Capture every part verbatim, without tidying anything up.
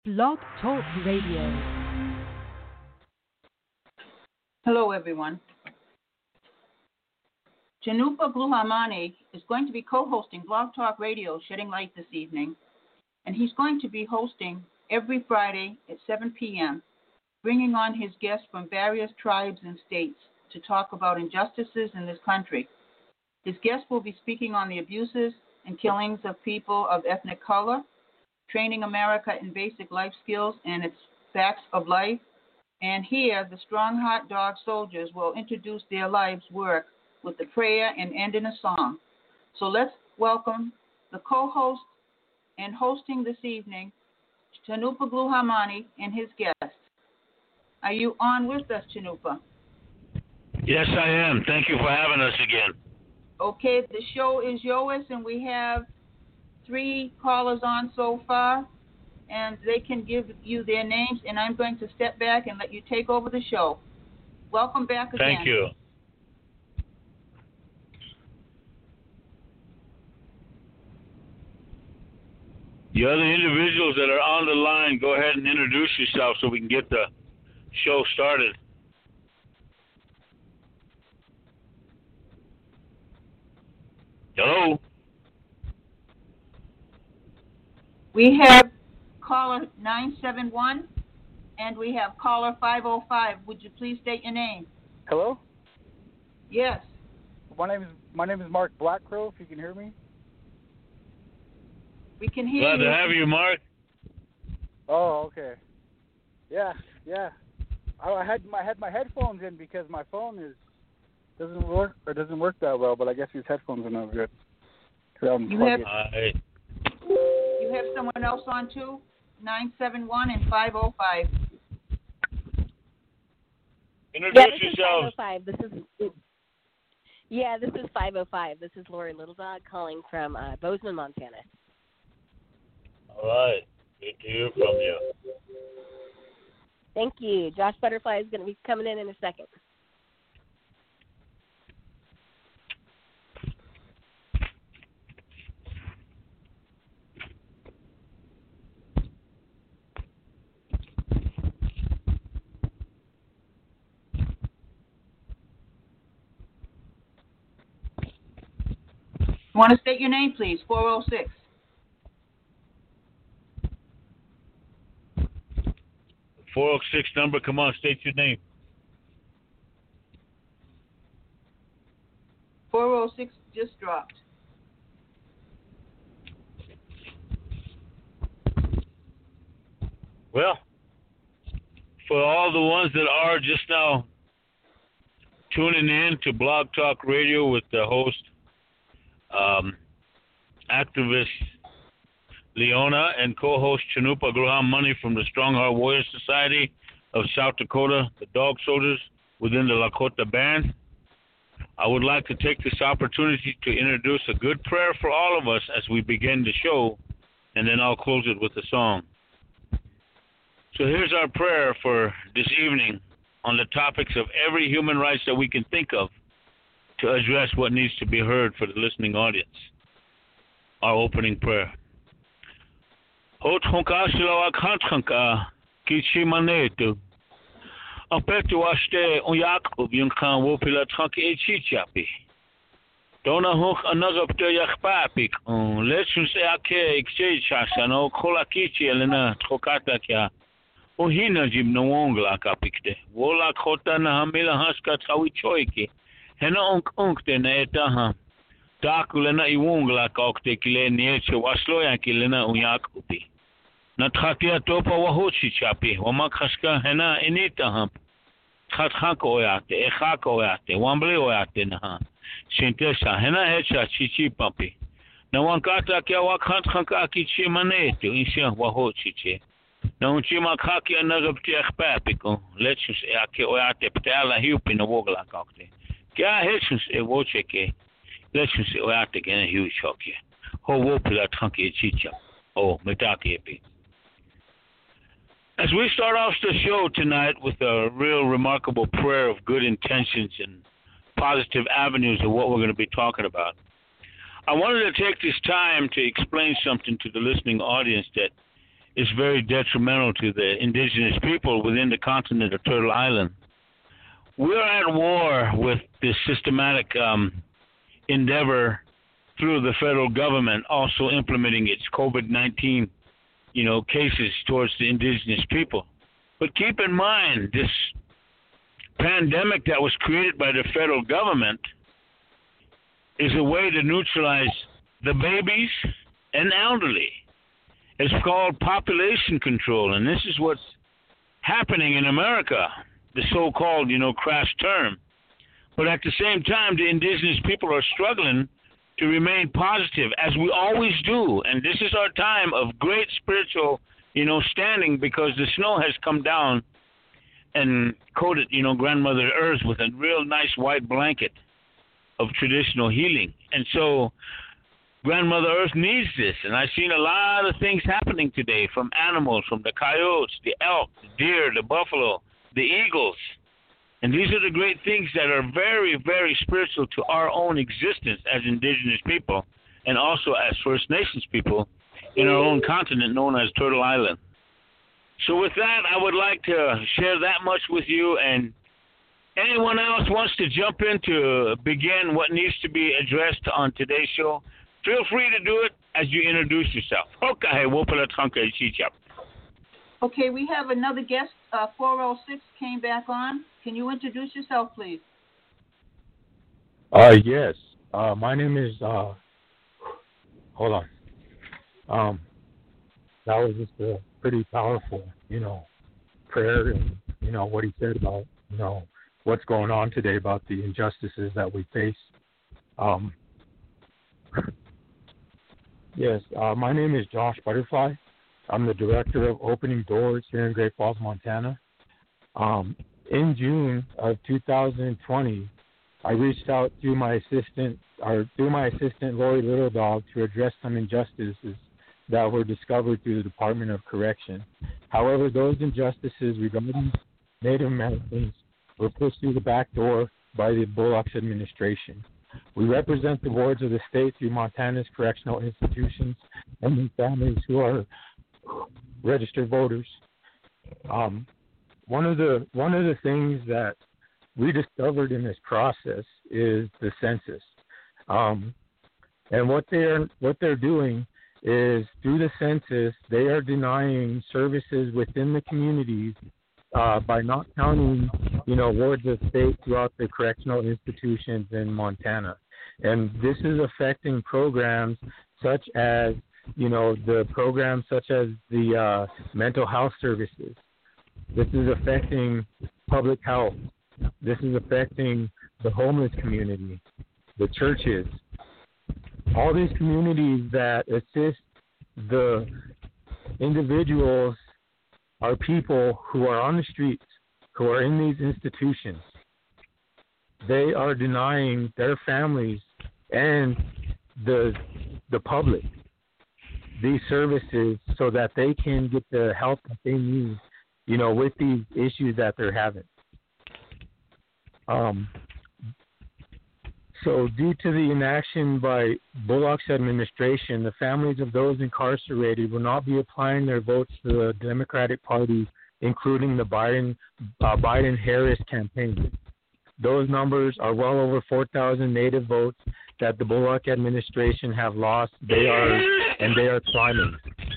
Blog Talk Radio. Hello, everyone. Chanupa Gluhamani is going to be co-hosting Blog Talk Radio Shedding Light this evening, and he's going to be hosting every Friday at seven p.m., bringing on his guests from various tribes and states to talk about injustices in this country. His guests will be speaking on the abuses and killings of people of ethnic color, training America in basic life skills and its facts of life. And here, the Strong Heart Dog Soldiers will introduce their life's work with the prayer and end in a song. So let's welcome the co-host and hosting this evening, Chanupa Gluhamani, and his guest. Are you on with us, Chanupa? Yes, I am. Thank you for having us again. Okay, the show is yours, and we have three callers on so far, and they can give you their names, and I'm going to step back and let you take over the show. Welcome back again. Thank you. The other individuals that are on the line, go ahead and introduce yourself so we can get the show started. Hello? We have caller nine seven one, and we have caller five oh five. Would you please state your name? Hello? Yes. My name is my name is Mark Blackcrow, if you can hear me. We can hear Glad you. to have you, Mark. Oh, okay. Yeah, yeah. I, I had my I had my headphones in because my phone is doesn't work or doesn't work that well, but I guess these headphones are no good. Um, you have I... you have someone else on too? nine seven one and five oh five. Introduce yeah, this yourself. Is five oh five. This is yeah, this is five oh five. This is Lori Littledog calling from uh, Bozeman, Montana. All right. Good to hear from you. Thank you. Josh Butterfly is going to be coming in in a second. You want to state your name, please? four oh six. four oh six number, come on, state your name. four oh six just dropped. Well, for all the ones that are just now tuning in to Blog Talk Radio with the host, um, activist Leona, and co-host Chanupa Gluhamani from the Strong Heart Warrior Society of South Dakota, the Dog Soldiers within the Lakota Band, I would like to take this opportunity to introduce a good prayer for all of us as we begin the show, and then I'll close it with a song. So here's our prayer for this evening on the topics of every human rights that we can think of to address what needs to be heard for the listening audience. Our opening prayer. Hot honka shilo akant honka kichi manetu. Apetu ashte unyakub yunkan wopila tranki echichapi. Dona honk anagapte yakpapik on lechun se ake ikchechasano kolakichi elena trokata kya. Ohina jib no wongla kapikte. Wola kota na hamila haska trawichoiki. Hena onk onk te na etaha. Dakulena iwongla kokte kile nieche wasloya kilena unyakupi. Nathatia topa wahochi chapi. Wamakhaska hena inita hamp. Khathako oyate, ekhako oyate, wamble oyate na. Sintesa hena hecha chichi papi. Na wankata kya wakhantka kichi manetu insha wahochi che. Na unchima khaki anagapti akhpapiko. Lechus ake oyate ptala hiupi na wogla kokte. Kya hechus e wocheke. Lechus oyate gena hiu chokye. Ho wopila tranki chicha. Oh, metaki epi. As we start off the show tonight with a real remarkable prayer of good intentions and positive avenues of what we're going to be talking about, I wanted to take this time to explain something to the listening audience that is very detrimental to the indigenous people within the continent of Turtle Island. We're at war with this systematic um, endeavor through the federal government also implementing its COVID nineteen, you know, cases towards the indigenous people. But keep in mind, this pandemic that was created by the federal government is a way to neutralize the babies and elderly. It's called population control, and this is what's happening in America, the so-called, you know, crass term. But at the same time, the indigenous people are struggling to remain positive, as we always do. And this is our time of great spiritual, you know, standing, because the snow has come down and coated, you know, Grandmother Earth with a real nice white blanket of traditional healing. And so Grandmother Earth needs this. And I've seen a lot of things happening today from animals, from the coyotes, the elk, the deer, the buffalo, the eagles. And these are the great things that are very, very spiritual to our own existence as indigenous people and also as First Nations people in our own continent known as Turtle Island. So with that, I would like to share that much with you, and anyone else wants to jump in to begin what needs to be addressed on today's show, feel free to do it as you introduce yourself. Okay, we have another guest. Uh, four oh six came back on. Can you introduce yourself, please? Uh, yes. Uh, my name is, uh, hold on. Um, that was just a pretty powerful, you know, prayer and, you know, what he said about, you know, what's going on today, about the injustices that we face. Um, yes, uh, my name is Josh Butterfly. I'm the director of Opening Doors here in Great Falls, Montana. Um, in June of two thousand twenty, I reached out to my assistant, or through my assistant Lori Little Dog, to address some injustices that were discovered through the Department of Correction. However, those injustices regarding Native Americans were pushed through the back door by the Bullocks administration. We represent the wards of the state through Montana's correctional institutions and the families who are registered voters. Um, one of the one of the things that we discovered in this process is the census, um, and what they're what they're doing is through the census they are denying services within the communities uh, by not counting, you know, wards of state throughout the correctional institutions in Montana, and this is affecting programs such as, you know, the programs such as the uh, mental health services. This is affecting public health. This is affecting the homeless community, the churches, all these communities that assist the individuals or people who are on the streets, who are in these institutions. They are denying their families and the the public these services so that they can get the help that they need, you know, with these issues that they're having. Um, so due to the inaction by Bullock's administration, the families of those incarcerated will not be applying their votes to the Democratic Party, including the Biden uh, Biden-Harris campaign. Those numbers are well over four thousand Native votes that the Bullock administration have lost. They are, and they are climbing.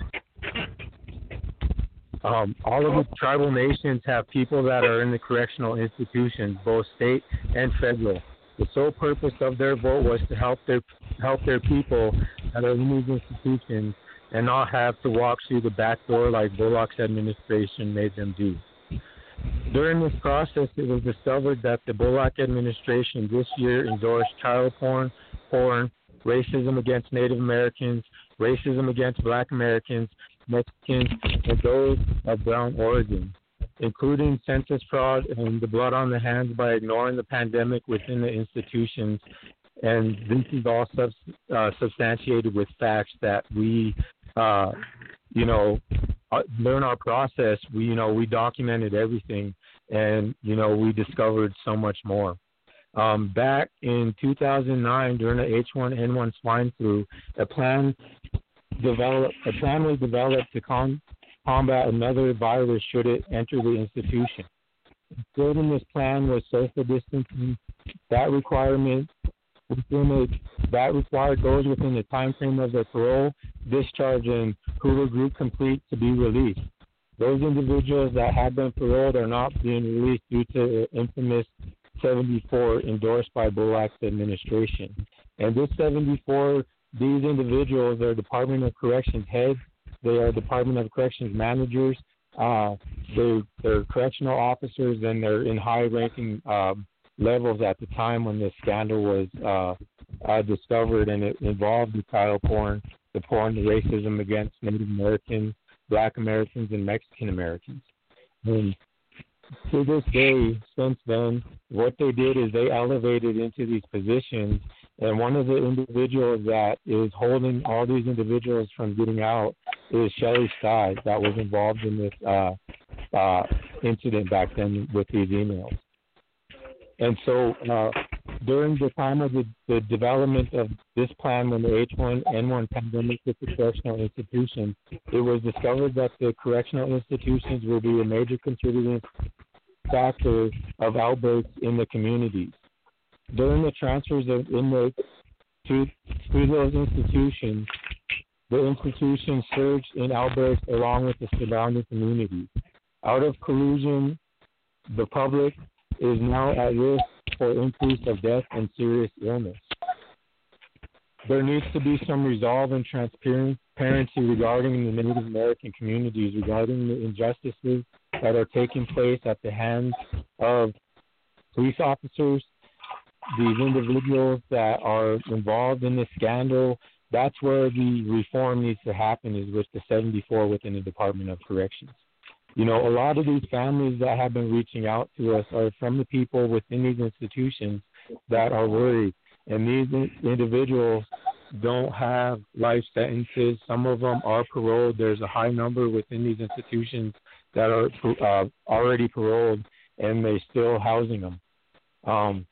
Um, all of the tribal nations have people that are in the correctional institutions, both state and federal. The sole purpose of their vote was to help their help their people that are in these institutions and not have to walk through the back door like Bullock's administration made them do. During this process, it was discovered that the Bullock administration this year endorsed child porn, porn, racism against Native Americans, racism against Black Americans, Mexicans, and those of brown origin, including census fraud and the blood on the hands by ignoring the pandemic within the institutions. And this is all sub, uh, substantiated with facts that we, uh, you know, during our process, we, you know, we documented everything, and, you know, we discovered so much more. Um, back in two thousand nine, during the H one N one swine flu, a plan developed. A plan was developed to con- combat another virus should it enter the institution. Building this plan was social distancing. That requirement within it, that required those within the time frame of their parole, discharge, and Hoover Group complete to be released. Those individuals that had been paroled are not being released due to the infamous seventy-four endorsed by Bullock's administration. And this seventy-four, these individuals are Department of Corrections heads. They are Department of Corrections managers. Uh, they, they're correctional officers, and they're in high-ranking uh, levels at the time when this scandal was uh, uh, discovered, and it involved the child porn, the porn, the racism against Native Americans, Black Americans, and Mexican Americans. And to this day, since then, what they did is they elevated into these positions, and one of the individuals that is holding all these individuals from getting out is Shelley Sky, that was involved in this uh, uh, incident back then with these emails. And so uh, during the time of the, the development of this plan, when the H one N one pandemic hit the correctional institutions, it was discovered that the correctional institutions will be a major contributing factor of outbreaks in the communities. During the transfers of inmates to, to those institutions, the institutions surged in outbreaks along with the surrounding communities. Out of collusion, the public is now at risk for increase of death and serious illness. There needs to be some resolve and transparency regarding the Native American communities, regarding the injustices that are taking place at the hands of police officers, these individuals that are involved in this scandal. That's where the reform needs to happen, is with the seventy-four within the Department of Corrections. You know, a lot of these families that have been reaching out to us are from the people within these institutions that are worried. And these individuals don't have life sentences. Some of them are paroled. There's a high number within these institutions that are uh, already paroled, and they're still housing them. Um,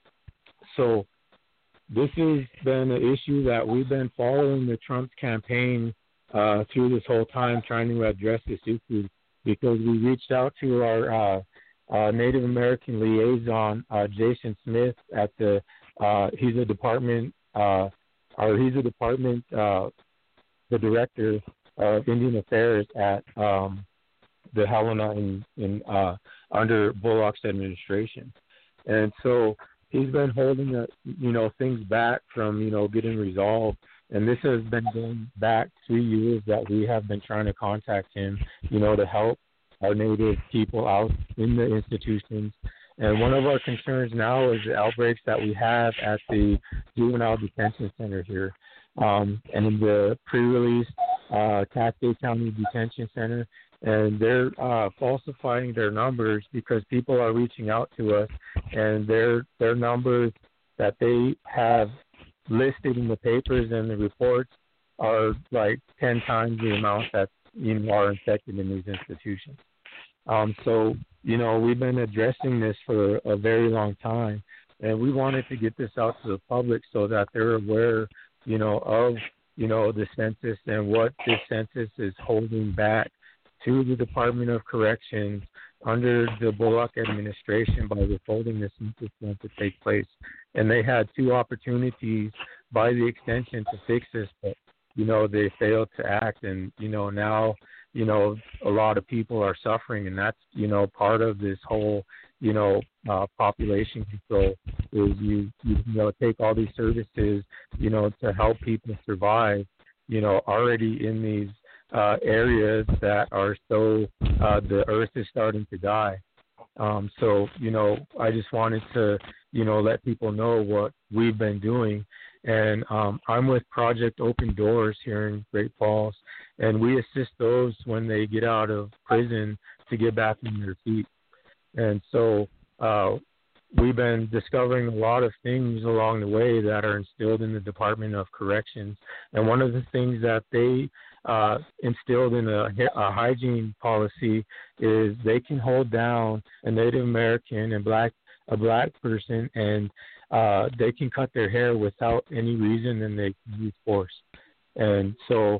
so this has been an issue that we've been following the Trump campaign uh, through this whole time, trying to address this issue, because we reached out to our uh, uh, Native American liaison, uh, Jason Smith, at the uh, he's a department, uh, or he's a department, uh, the director of Indian Affairs at um, the Helena in, in uh, under Bullock's administration, and so he's been holding, uh, you know, things back from, you know, getting resolved. And this has been going back three years that we have been trying to contact him, you know, to help our Native people out in the institutions. And one of our concerns now is the outbreaks that we have at the Juvenile Detention Center here. Um, and in the pre-release uh, Cascade County Detention Center, and they're uh, falsifying their numbers because people are reaching out to us, and their their numbers that they have listed in the papers and the reports are like ten times the amount that, you know, are infected in these institutions. Um, so, you know, we've been addressing this for a very long time, and we wanted to get this out to the public so that they're aware, you know, of, you know, the census and what this census is holding back to the Department of Corrections under the Bullock administration by withholding this census going to take place. And they had two opportunities by the extension to fix this, but, you know, they failed to act. And, you know, now, you know, a lot of people are suffering, and that's, you know, part of this whole, you know, uh, population control is you, you, you know, take all these services, you know, to help people survive, you know, already in these uh, areas that are so, uh, the earth is starting to die. Um, so, you know, I just wanted to, you know, let people know what we've been doing. And um, I'm with Project Open Doors here in Great Falls, and we assist those when they get out of prison to get back on their feet. And so uh, we've been discovering a lot of things along the way that are instilled in the Department of Corrections. And one of the things that they uh, instilled in a, a hygiene policy is they can hold down a Native American and black a black person, and uh, they can cut their hair without any reason, and they can use force. And so,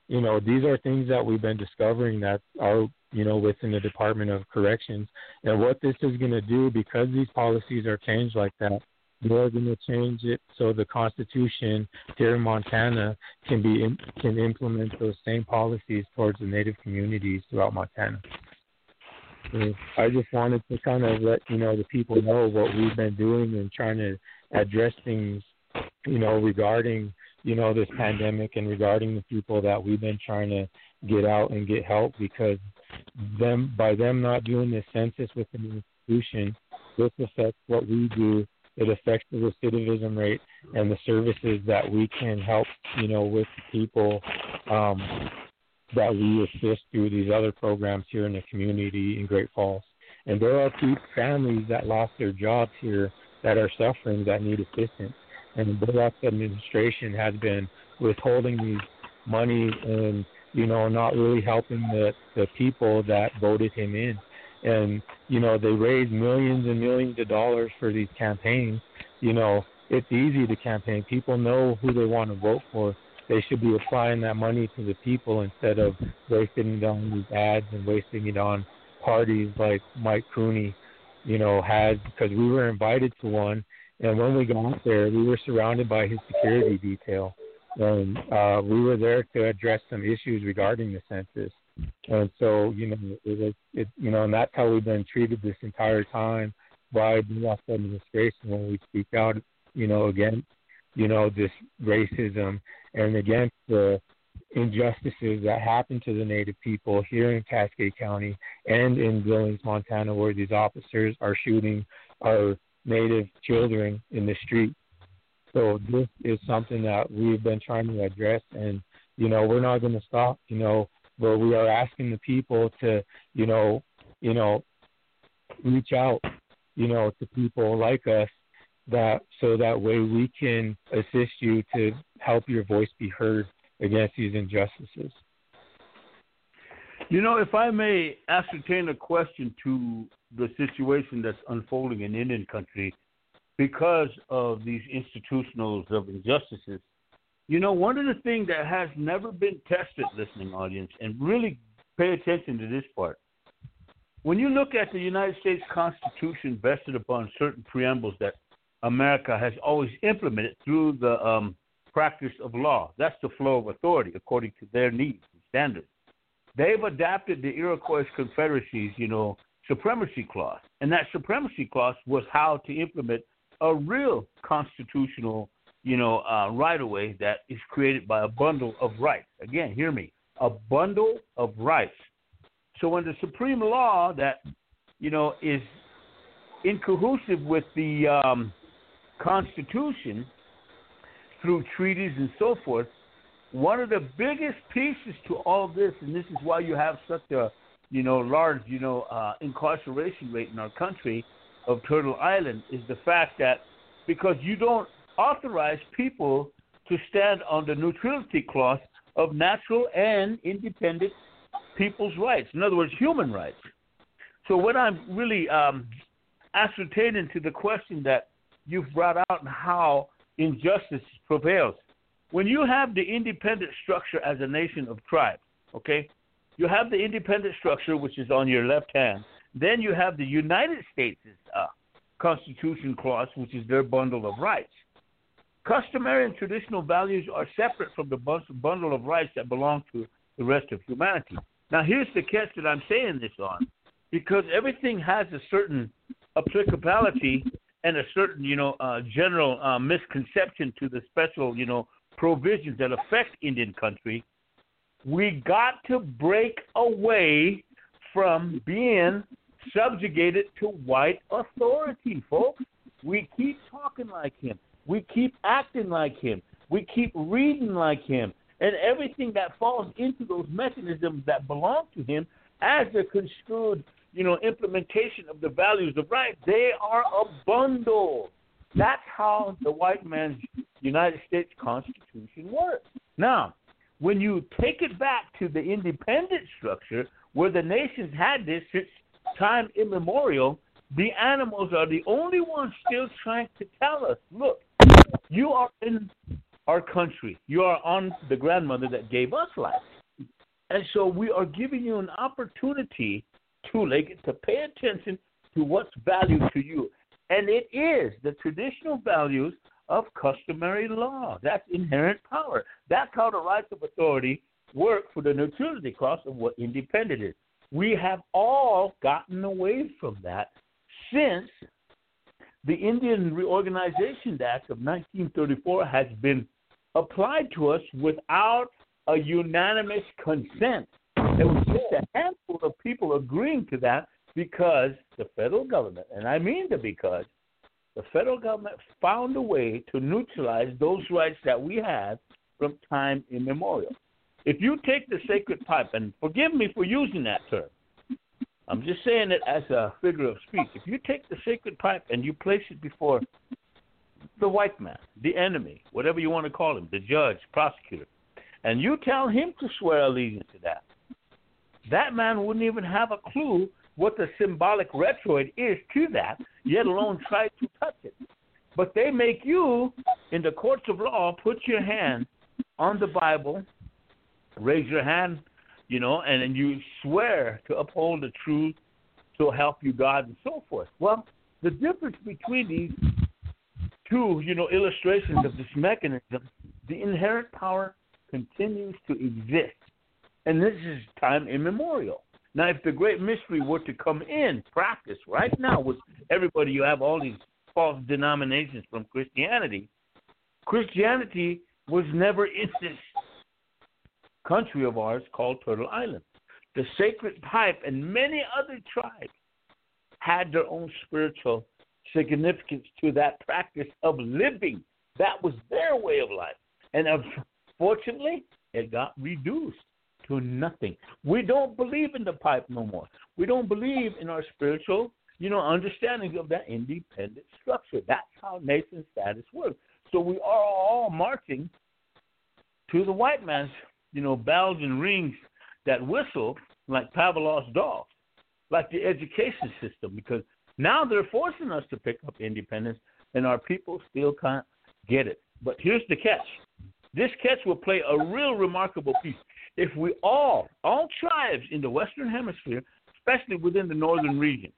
you know, these are things that we've been discovering that are, you know, within the Department of Corrections. And what this is going to do, because these policies are changed like that, they're going to change it so the Constitution here in Montana can be in, can implement those same policies towards the Native communities throughout Montana. So I just wanted to kind of let, you know, the people know what we've been doing and trying to address things, you know, regarding, you know, this pandemic and regarding the people that we've been trying to get out and get help, because them by them not doing the census within the institution, this affects what we do. It affects the recidivism rate and the services that we can help, you know, with people um, that we assist through these other programs here in the community in Great Falls. And there are people, families that lost their jobs here that are suffering, that need assistance. And the Bullock administration has been withholding these money and, you know, not really helping the, the people that voted him in. And, you know, they raise millions and millions of dollars for these campaigns. You know, it's easy to campaign. People know who they want to vote for. They should be applying that money to the people instead of wasting it on these ads and wasting it on parties like Mike Cooney, you know, has, because we were invited to one. And when we got there, we were surrounded by his security detail. And uh, we were there to address some issues regarding the census. And so, you know, it was, it, you know, and that's how we've been treated this entire time by the U S administration when we speak out, you know, against, you know, this racism and against the injustices that happen to the Native people here in Cascade County and in Billings, Montana, where these officers are shooting our Native children in the street. So this is something that we've been trying to address, and, you know, we're not going to stop, you know, but we are asking the people to, you know, you know, reach out, you know, to people like us, that so that way we can assist you to help your voice be heard against these injustices. You know, if I may ascertain a question to the situation that's unfolding in Indian country because of these institutionals of injustices, you know, one of the things that has never been tested, listening audience, and really pay attention to this part. When you look at the United States Constitution vested upon certain preambles that America has always implemented through the um, practice of law, that's the flow of authority according to their needs and standards. They've adapted the Iroquois Confederacy's, you know, supremacy clause. And that supremacy clause was how to implement a real constitutional, you know, uh, right-of-way that is created by a bundle of rights. Again, hear me, a bundle of rights. So when the supreme law that, you know, is incohesive with the um, Constitution through treaties and so forth, one of the biggest pieces to all this, and this is why you have such a, you know, large, you know, uh, incarceration rate in our country of Turtle Island, is the fact that because you don't authorize people to stand on the neutrality clause of natural and independent people's rights. In other words, human rights. So what I'm really um, ascertaining to the question that you've brought out and how injustice prevails. When you have the independent structure as a nation of tribes, okay, you have the independent structure, which is on your left hand. Then you have the United States' uh, Constitution clause, which is their bundle of rights. Customary and traditional values are separate from the bundle of rights that belong to the rest of humanity. Now, here's the catch that I'm saying this on, because everything has a certain applicability and a certain, you know, uh, general uh, misconception to the special, you know, provisions that affect Indian country. We got to break away from being subjugated to white authority, folks. We keep talking like him. We keep acting like him. We keep reading like him. And everything that falls into those mechanisms that belong to him as a construed, you know, implementation of the values of right, they are a bundle. That's how the white man's United States Constitution works. Now, when you take it back to the independent structure where the nations had this since time immemorial, the animals are the only ones still trying to tell us, look, you are in our country. You are on the grandmother that gave us life. And so we are giving you an opportunity to, like, to pay attention to what's valued to you. And it is the traditional values of customary law. That's inherent power. That's how the rights of authority work for the neutrality clause of what independent is. We have all gotten away from that since the Indian Reorganization Act of nineteen thirty-four has been applied to us without a unanimous consent. There was just a handful of people agreeing to that because the federal government, and I mean the because, the federal government found a way to neutralize those rights that we had from time immemorial. If you take the sacred pipe, and forgive me for using that term, I'm just saying it as a figure of speech. If you take the sacred pipe and you place it before the white man, the enemy, whatever you want to call him, the judge, prosecutor, and you tell him to swear allegiance to that, that man wouldn't even have a clue what the symbolic retroid is to that, yet alone try to touch it. But they make you, in the courts of law, put your hand on the Bible, raise your hand, you know, and then you swear to uphold the truth, to help you God, and so forth. Well, the difference between these two, you know, illustrations of this mechanism, the inherent power continues to exist. And this is time immemorial. Now, if the great mystery were to come in practice right now with everybody, you have all these false denominations from Christianity. Christianity was never in this country of ours called Turtle Island. The sacred pipe and many other tribes had their own spiritual significance to that practice of living. That was their way of life. And unfortunately, it got reduced to nothing. We don't believe in the pipe no more. We don't believe in our spiritual, you know, understanding of that independent structure. That's how nation status works. So we are all marching to the white man's, you know, bells and rings that whistle like Pavlov's dogs, like the education system, because now they're forcing us to pick up independence, and our people still can't get it. But here's the catch. This catch will play a real remarkable piece. If we all, all tribes in the Western Hemisphere, especially within the northern region,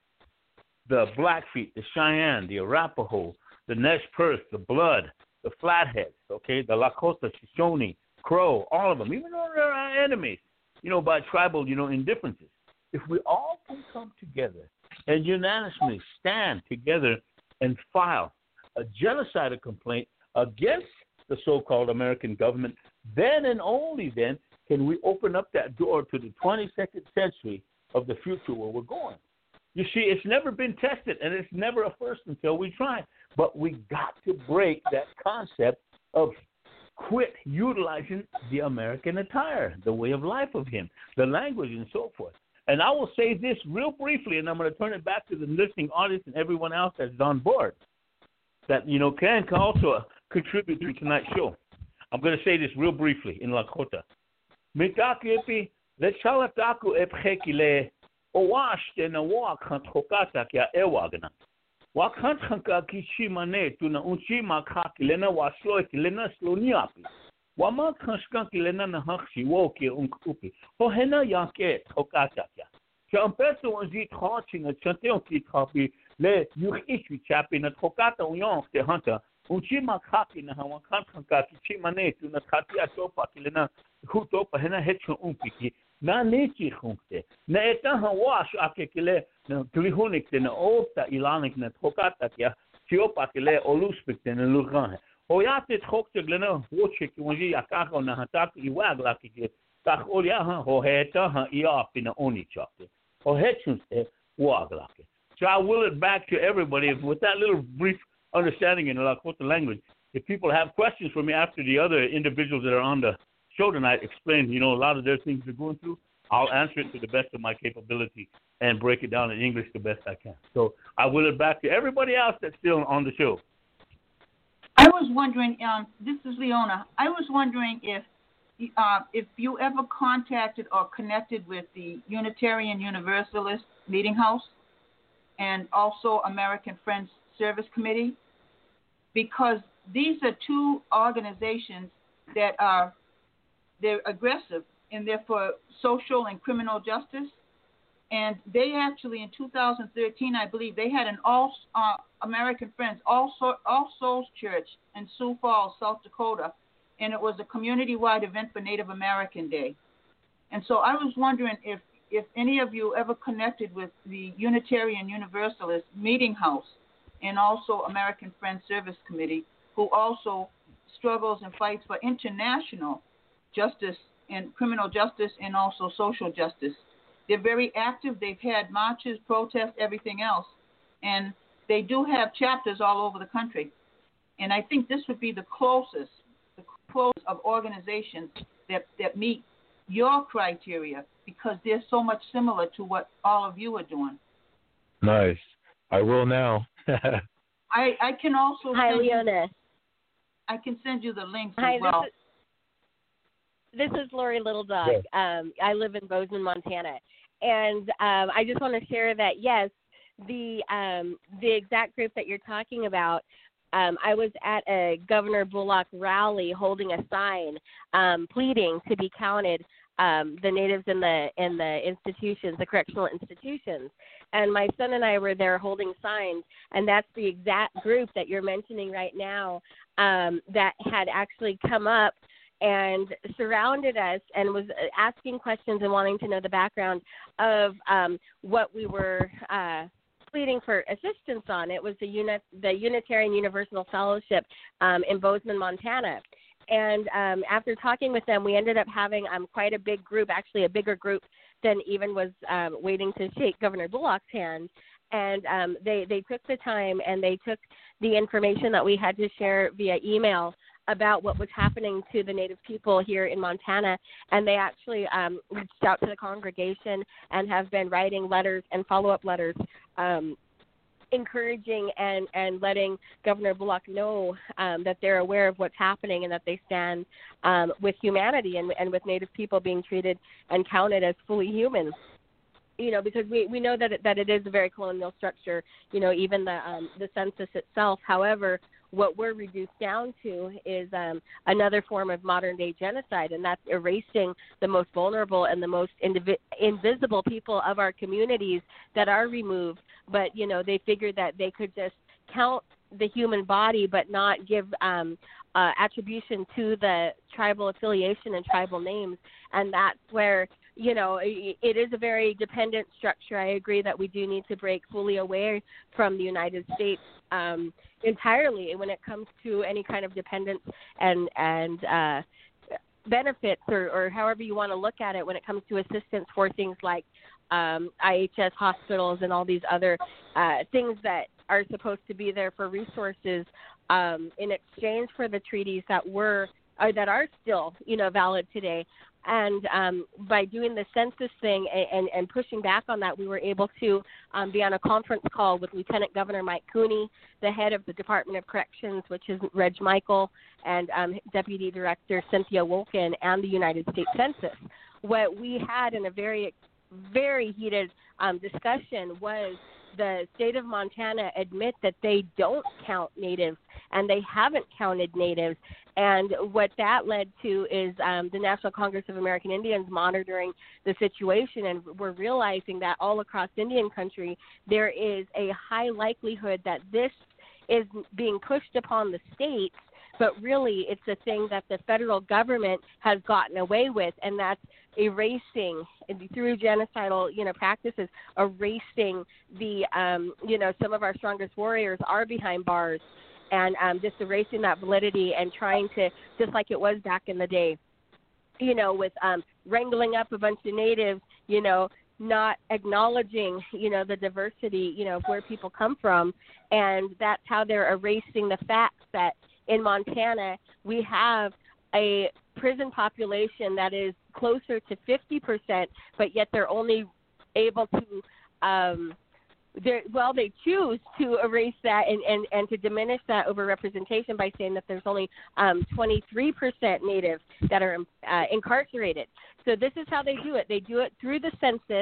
the Blackfeet, the Cheyenne, the Arapaho, the Nez Perce, the Blood, the Flatheads, okay, the Lakota, Shoshone, Crow, all of them, even though they're our enemies, you know, by tribal, you know, indifferences. If we all can come together and unanimously stand together and file a genocidal complaint against the so-called American government, then and only then can we open up that door to the twenty-second century of the future where we're going. You see, it's never been tested, and it's never a first until we try. But we got to break that concept of quit utilizing the American attire, the way of life of him, the language, and so forth. And I will say this real briefly, and I'm going to turn it back to the listening audience and everyone else that's on board that, you know, can, can also contribute to tonight's show. I'm going to say this real briefly in Lakota. Mitakipi, lechalataku epchekile, owash tena wakant hokata kia ewagana. Wakant hanka kishimane tuna unchima kakilena wasloik lena sloniapi. Wamak hanskanki lena nahakshi woki unkupi. Hohena yanke hokata kia. Champeto unzit haching a chanteonki kapi le yukishi chapi na hokata uyonk te hunter. Unchima kaki na hawakant hanka kishimane tuna katia topa kilena. Hutopa hena hetcho umpiki na nechi hunkte na eta hawash akekile na trihunik na opta ilanik na tokata kia tiopa kile oluspik na lugan oyate tokte glena woche ki wonji akako na hatak iwagla ki tak olia ha ho heta ha iap na onichate o hetchunste wagla. So I will it back to everybody with that little brief understanding in the Lakota language. If people have questions for me after the other individuals that are on the show tonight explain, you know, a lot of their things they're going through, I'll answer it to the best of my capability and break it down in English the best I can. So I will it back to everybody else that's still on the show. I was wondering, um, this is Leona. I was wondering if uh, if you ever contacted or connected with the Unitarian Universalist Meeting House and also American Friends Service Committee, because these are two organizations that are they're aggressive and they're for social and criminal justice. And they actually, in two thousand thirteen, I believe, they had an All uh, American Friends, All, so- All Souls Church in Sioux Falls, South Dakota, and it was a community-wide event for Native American Day. And so I was wondering if, if any of you ever connected with the Unitarian Universalist Meeting House and also American Friends Service Committee, who also struggles and fights for international justice and criminal justice and also social justice. They're very active. They've had marches, protests, everything else. And they do have chapters all over the country. And I think this would be the closest, the closest of organizations that, that meet your criteria, because they're so much similar to what all of you are doing. Nice. I will now. I, I can also Hi, send Leona. You, I can send you the links Hi, as well. This is, this is Lori Little Dog. Yeah. Um, I live in Bozeman, Montana. And um, I just want to share that, yes, the um, the exact group that you're talking about, um, I was at a Governor Bullock rally holding a sign um, pleading to be counted, um, the natives in the in the institutions, the correctional institutions. And my son and I were there holding signs, and that's the exact group that you're mentioning right now um, that had actually come up and surrounded us and was asking questions and wanting to know the background of um, what we were uh, pleading for assistance on. It was the, Uni- the Unitarian Universal Fellowship um, in Bozeman, Montana. And um, after talking with them, we ended up having um, quite a big group, actually a bigger group than even was um, waiting to shake Governor Bullock's hand. And um, they, they took the time and they took the information that we had to share via email about what was happening to the Native people here in Montana, and they actually um, reached out to the congregation and have been writing letters and follow-up letters um, encouraging and, and letting Governor Bullock know um, that they're aware of what's happening and that they stand um, with humanity and, and with Native people being treated and counted as fully human. You know, because we, we know that it, that it is a very colonial structure, you know, even the um, the census itself. However, what we're reduced down to is um, another form of modern-day genocide, and that's erasing the most vulnerable and the most indivi- invisible people of our communities that are removed. But, you know, they figured that they could just count the human body but not give um, uh, attribution to the tribal affiliation and tribal names, and that's where – you know, it is a very dependent structure. I agree that we do need to break fully away from the United States um, entirely when it comes to any kind of dependence and and uh, benefits or, or however you want to look at it when it comes to assistance for things like um, I H S hospitals and all these other uh, things that are supposed to be there for resources um, in exchange for the treaties that were or that are still, you know, valid today. And um, by doing the census thing and, and, and pushing back on that, we were able to um, be on a conference call with Lieutenant Governor Mike Cooney, the head of the Department of Corrections, which is Reg Michael, and um, Deputy Director Cynthia Wolkin, and the United States Census. What we had in a very, very heated um, discussion was the state of Montana admit that they don't count natives and they haven't counted natives. And what that led to is um, the National Congress of American Indians monitoring the situation, and we're realizing that all across Indian country there is a high likelihood that this is being pushed upon the states, but really it's a thing that the federal government has gotten away with, and that's erasing through genocidal, you know, practices, erasing the, um, you know, some of our strongest warriors are behind bars, and um, just erasing that validity and trying to, just like it was back in the day, you know, with um, wrangling up a bunch of natives, you know, not acknowledging, you know, the diversity, you know, of where people come from, and that's how they're erasing the facts that in Montana we have a prison population that is closer to fifty percent, but yet they're only able to, um, they're, well, they choose to erase that and, and, and to diminish that overrepresentation by saying that there's only um, twenty-three percent natives that are uh, incarcerated. So this is how they do it. They do it through the census,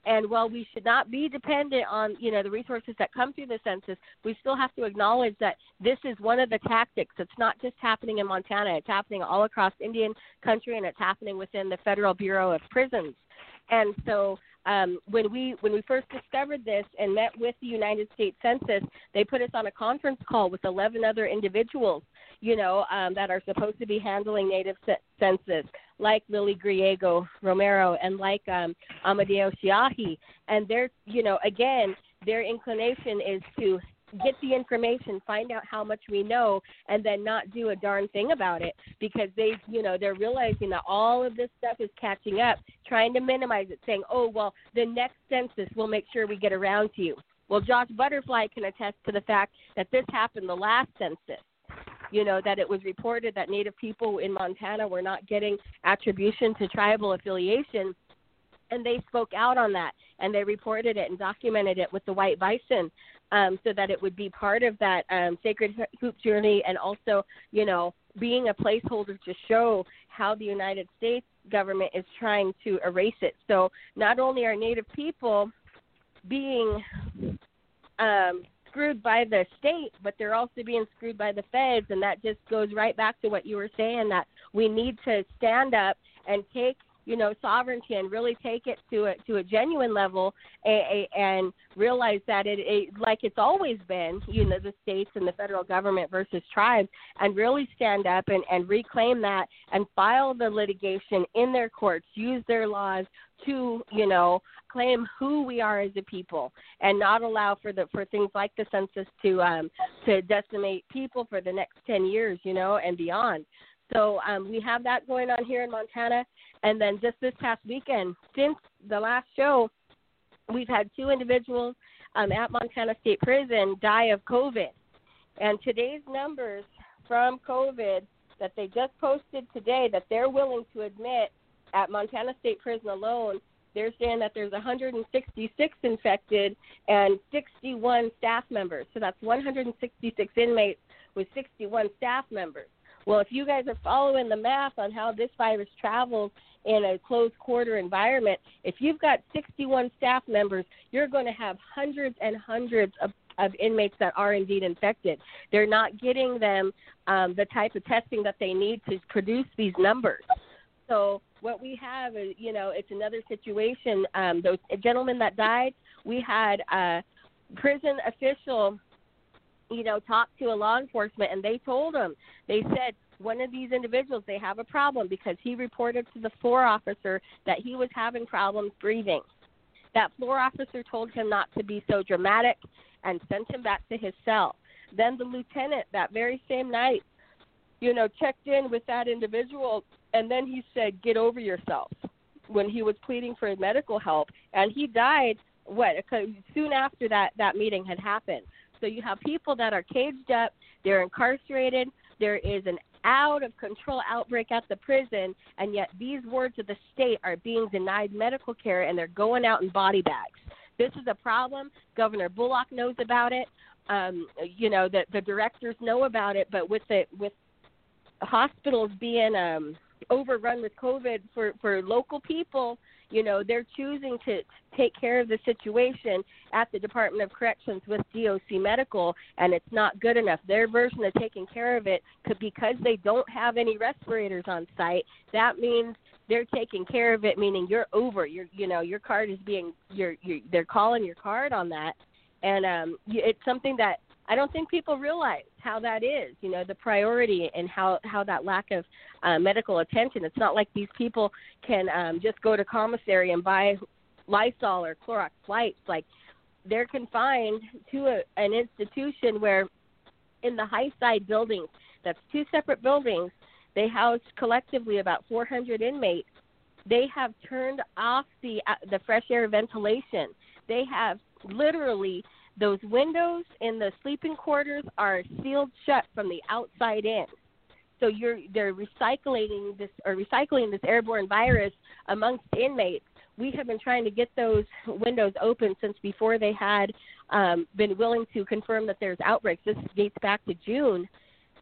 And while we should not be dependent on, you know, the resources that come through the census, we still have to acknowledge that this is one of the tactics. It's not just happening in Montana. It's happening all across Indian country, and it's happening within the Federal Bureau of Prisons. And so um, when we when we first discovered this and met with the United States Census, they put us on a conference call with eleven other individuals, you know, um, that are supposed to be handling Native c- census, like Lily Griego Romero and like um, Amadeo Shiahi. And their, you know, again, their inclination is to get the information, find out how much we know, and then not do a darn thing about it, because they, you know, they're realizing that all of this stuff is catching up, trying to minimize it, saying, oh, well, the next census we'll make sure we get around to you. Well, Josh Butterfly can attest to the fact that this happened the last census. You know, that it was reported that Native people in Montana were not getting attribution to tribal affiliation, and they spoke out on that, and they reported it and documented it with the White Bison, um, so that it would be part of that um, Sacred Hoop journey, and also, you know, being a placeholder to show how the United States government is trying to erase it. So not only are Native people being um, screwed by the state, but they're also being screwed by the feds, and that just goes right back to what you were saying, that we need to stand up and take, you know, sovereignty and really take it to a to a genuine level, and, and realize that it, it, like it's always been, you know, the states and the federal government versus tribes, and really stand up and, and reclaim that and file the litigation in their courts, use their laws to, you know, claim who we are as a people, and not allow for the for things like the census to um, to decimate people for the next ten years, you know, and beyond. So um, we have that going on here in Montana. And then just this past weekend, since the last show, we've had two individuals um, at Montana State Prison die of COVID. And today's numbers from COVID that they just posted today, that they're willing to admit at Montana State Prison alone, they're saying that there's one hundred sixty-six infected and sixty-one staff members. So that's one hundred sixty-six inmates with sixty-one staff members. Well, if you guys are following the math on how this virus travels in a closed quarter environment, if you've got sixty-one staff members, you're going to have hundreds and hundreds of, of inmates that are indeed infected. They're not getting them um, the type of testing that they need to produce these numbers. So what we have is, you know, it's another situation. Um, those gentlemen that died, we had a prison official, you know, talk to a law enforcement, and they told them, they said, one of these individuals, they have a problem because he reported to the floor officer that he was having problems breathing. That floor officer told him not to be so dramatic and sent him back to his cell. Then the lieutenant that very same night, you know, checked in with that individual, and then he said, get over yourself, when he was pleading for medical help. And he died, what, soon after that, that meeting had happened. So you have people that are caged up, they're incarcerated, there is an out-of-control outbreak at the prison, and yet these wards of the state are being denied medical care, and they're going out in body bags. This is a problem. Governor Bullock knows about it. Um, you know, the, the directors know about it, but with the, with hospitals being um, overrun with COVID for, for local people, you know, they're choosing to take care of the situation at the Department of Corrections with D O C Medical, and it's not good enough. Their version of taking care of it, could, because they don't have any respirators on site, that means they're taking care of it, meaning you're over. You're, you know, your card is being, you're, you're, they're calling your card on that, and um, it's something that I don't think people realize how that is, you know, the priority and how, how that lack of uh, medical attention. It's not like these people can um, just go to commissary and buy Lysol or Clorox wipes. Like, they're confined to a, an institution where in the high side buildings, that's two separate buildings, they house collectively about four hundred inmates. They have turned off the uh, the fresh air ventilation. They have literally, those windows in the sleeping quarters are sealed shut from the outside in. So you're they're recycling this or recycling this airborne virus amongst inmates. We have been trying to get those windows open since before they had um, been willing to confirm that there's outbreaks. This dates back to June.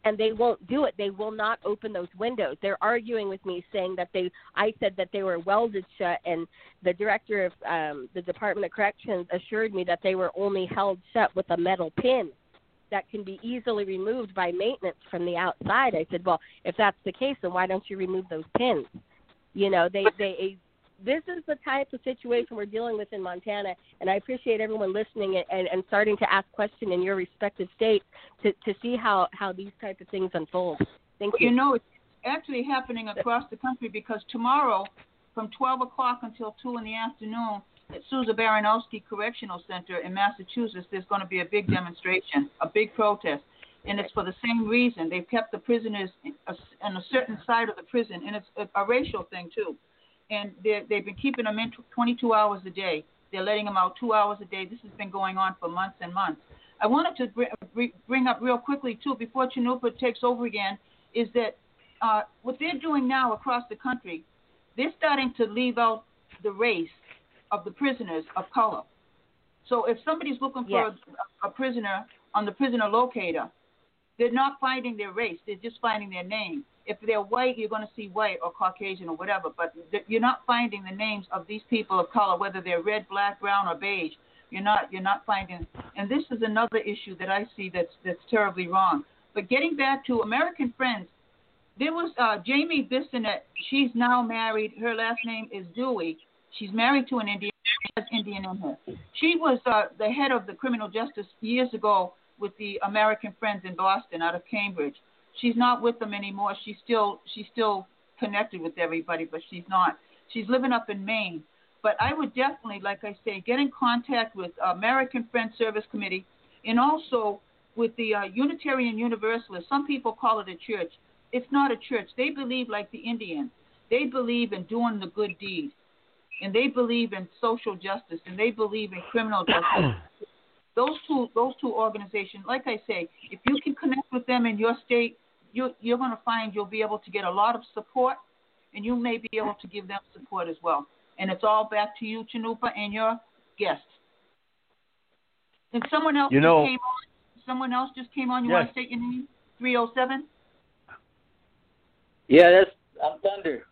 and they won't do it. They will not open those windows. They're arguing with me, saying that they. I said that they were welded shut, and the director of um, the Department of Corrections assured me that they were only held shut with a metal pin that can be easily removed by maintenance from the outside. I said, well, if that's the case, then why don't you remove those pins? You know, they they. This is the type of situation we're dealing with in Montana, and I appreciate everyone listening and, and starting to ask questions in your respective states to, to see how, how these type of things unfold. Thank you. You know, it's actually happening across the country because tomorrow from twelve o'clock until two in the afternoon at Sousa Baranowski Correctional Center in Massachusetts, there's going to be a big demonstration, a big protest, and it's for the same reason. They've kept the prisoners on a certain side of the prison, and it's a, a racial thing, too. And they've been keeping them in twenty-two hours a day. They're letting them out two hours a day. This has been going on for months and months. I wanted to bring up real quickly, too, before Chanupa takes over again, is that uh, what they're doing now across the country, they're starting to leave out the race of the prisoners of color. So if somebody's looking for yes. a, a prisoner on the prisoner locator, they're not finding their race. They're just finding their name. If they're white, you're going to see white or Caucasian or whatever, but you're not finding the names of these people of color, whether they're red, black, brown, or beige. You're not you're not finding. And this is another issue that I see that's that's terribly wrong. But getting back to American Friends, there was uh, Jamie Bissonette. She's now married. Her last name is Dewey. She's married to an Indian. Has Indian in her. She was uh, the head of the criminal justice years ago with the American Friends in Boston, out of Cambridge. She's not with them anymore. She's still she's still connected with everybody, but she's not. She's living up in Maine. But I would definitely, like I say, get in contact with American Friends Service Committee and also with the uh, Unitarian Universalists. Some people call it a church. It's not a church. They believe like the Indians. They believe in doing the good deeds, and they believe in social justice, and they believe in criminal justice. Those two, those two organizations, like I say, if you can connect with them in your state, you, you're going to find you'll be able to get a lot of support, and you may be able to give them support as well. And it's all back to you, Chanupa, and your guests. And someone else you just know, came on. Someone else just came on. You yes. want to state your name? three oh seven? Yeah, that's I'm Thunder.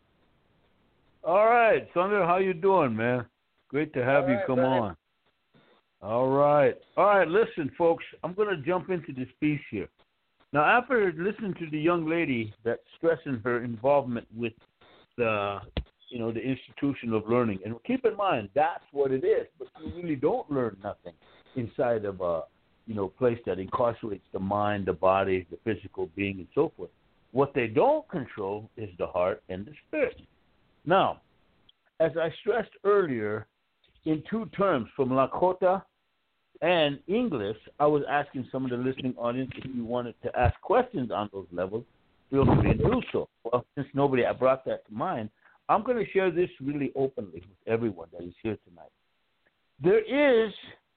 All right, Thunder, how you doing, man? Great to have all you right, come brother. on. All right. All right, listen, folks, I'm going to jump into this piece here. Now, after listening to the young lady that's stressing her involvement with the, you know, the institution of learning, and keep in mind, that's what it is, but you really don't learn nothing inside of a, you know, place that incarcerates the mind, the body, the physical being, and so forth. What they don't control is the heart and the spirit. Now, as I stressed earlier, in two terms, from Lakota and English, I was asking some of the listening audience if you wanted to ask questions on those levels, feel free to do so. Well, since nobody brought that to mind, I'm going to share this really openly with everyone that is here tonight. There is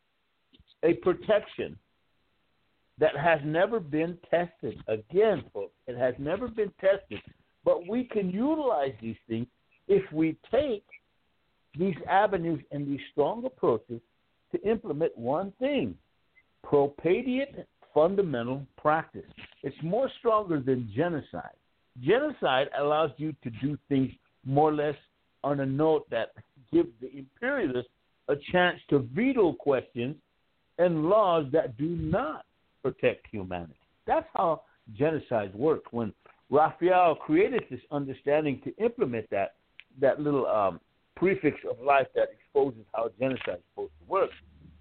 a protection that has never been tested. Again, folks, it has never been tested, but we can utilize these things if we take these avenues and these strong approaches to implement one thing, propitiate fundamental practice. It's more stronger than genocide. Genocide allows you to do things more or less on a note that gives the imperialists a chance to veto questions and laws that do not protect humanity. That's how genocides work. When Raphael created this understanding to implement that, that little um, prefix of life that exposes how genocide is supposed to work.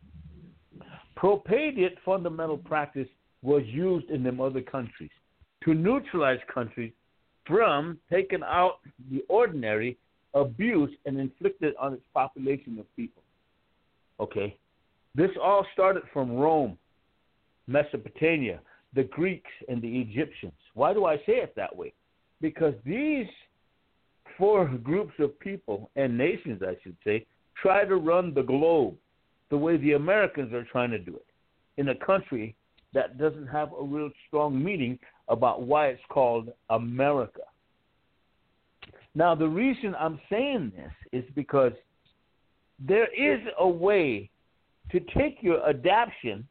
Propitiate fundamental practice was used in them other countries to neutralize countries from taking out the ordinary abuse and inflict it on its population of people. Okay? This all started from Rome, Mesopotamia, the Greeks, and the Egyptians. Why do I say it that way? Because these four groups of people, and nations, I should say, try to run the globe the way the Americans are trying to do it, in a country that doesn't have a real strong meaning about why it's called America. Now, the reason I'm saying this is because there is a way to take your adaptation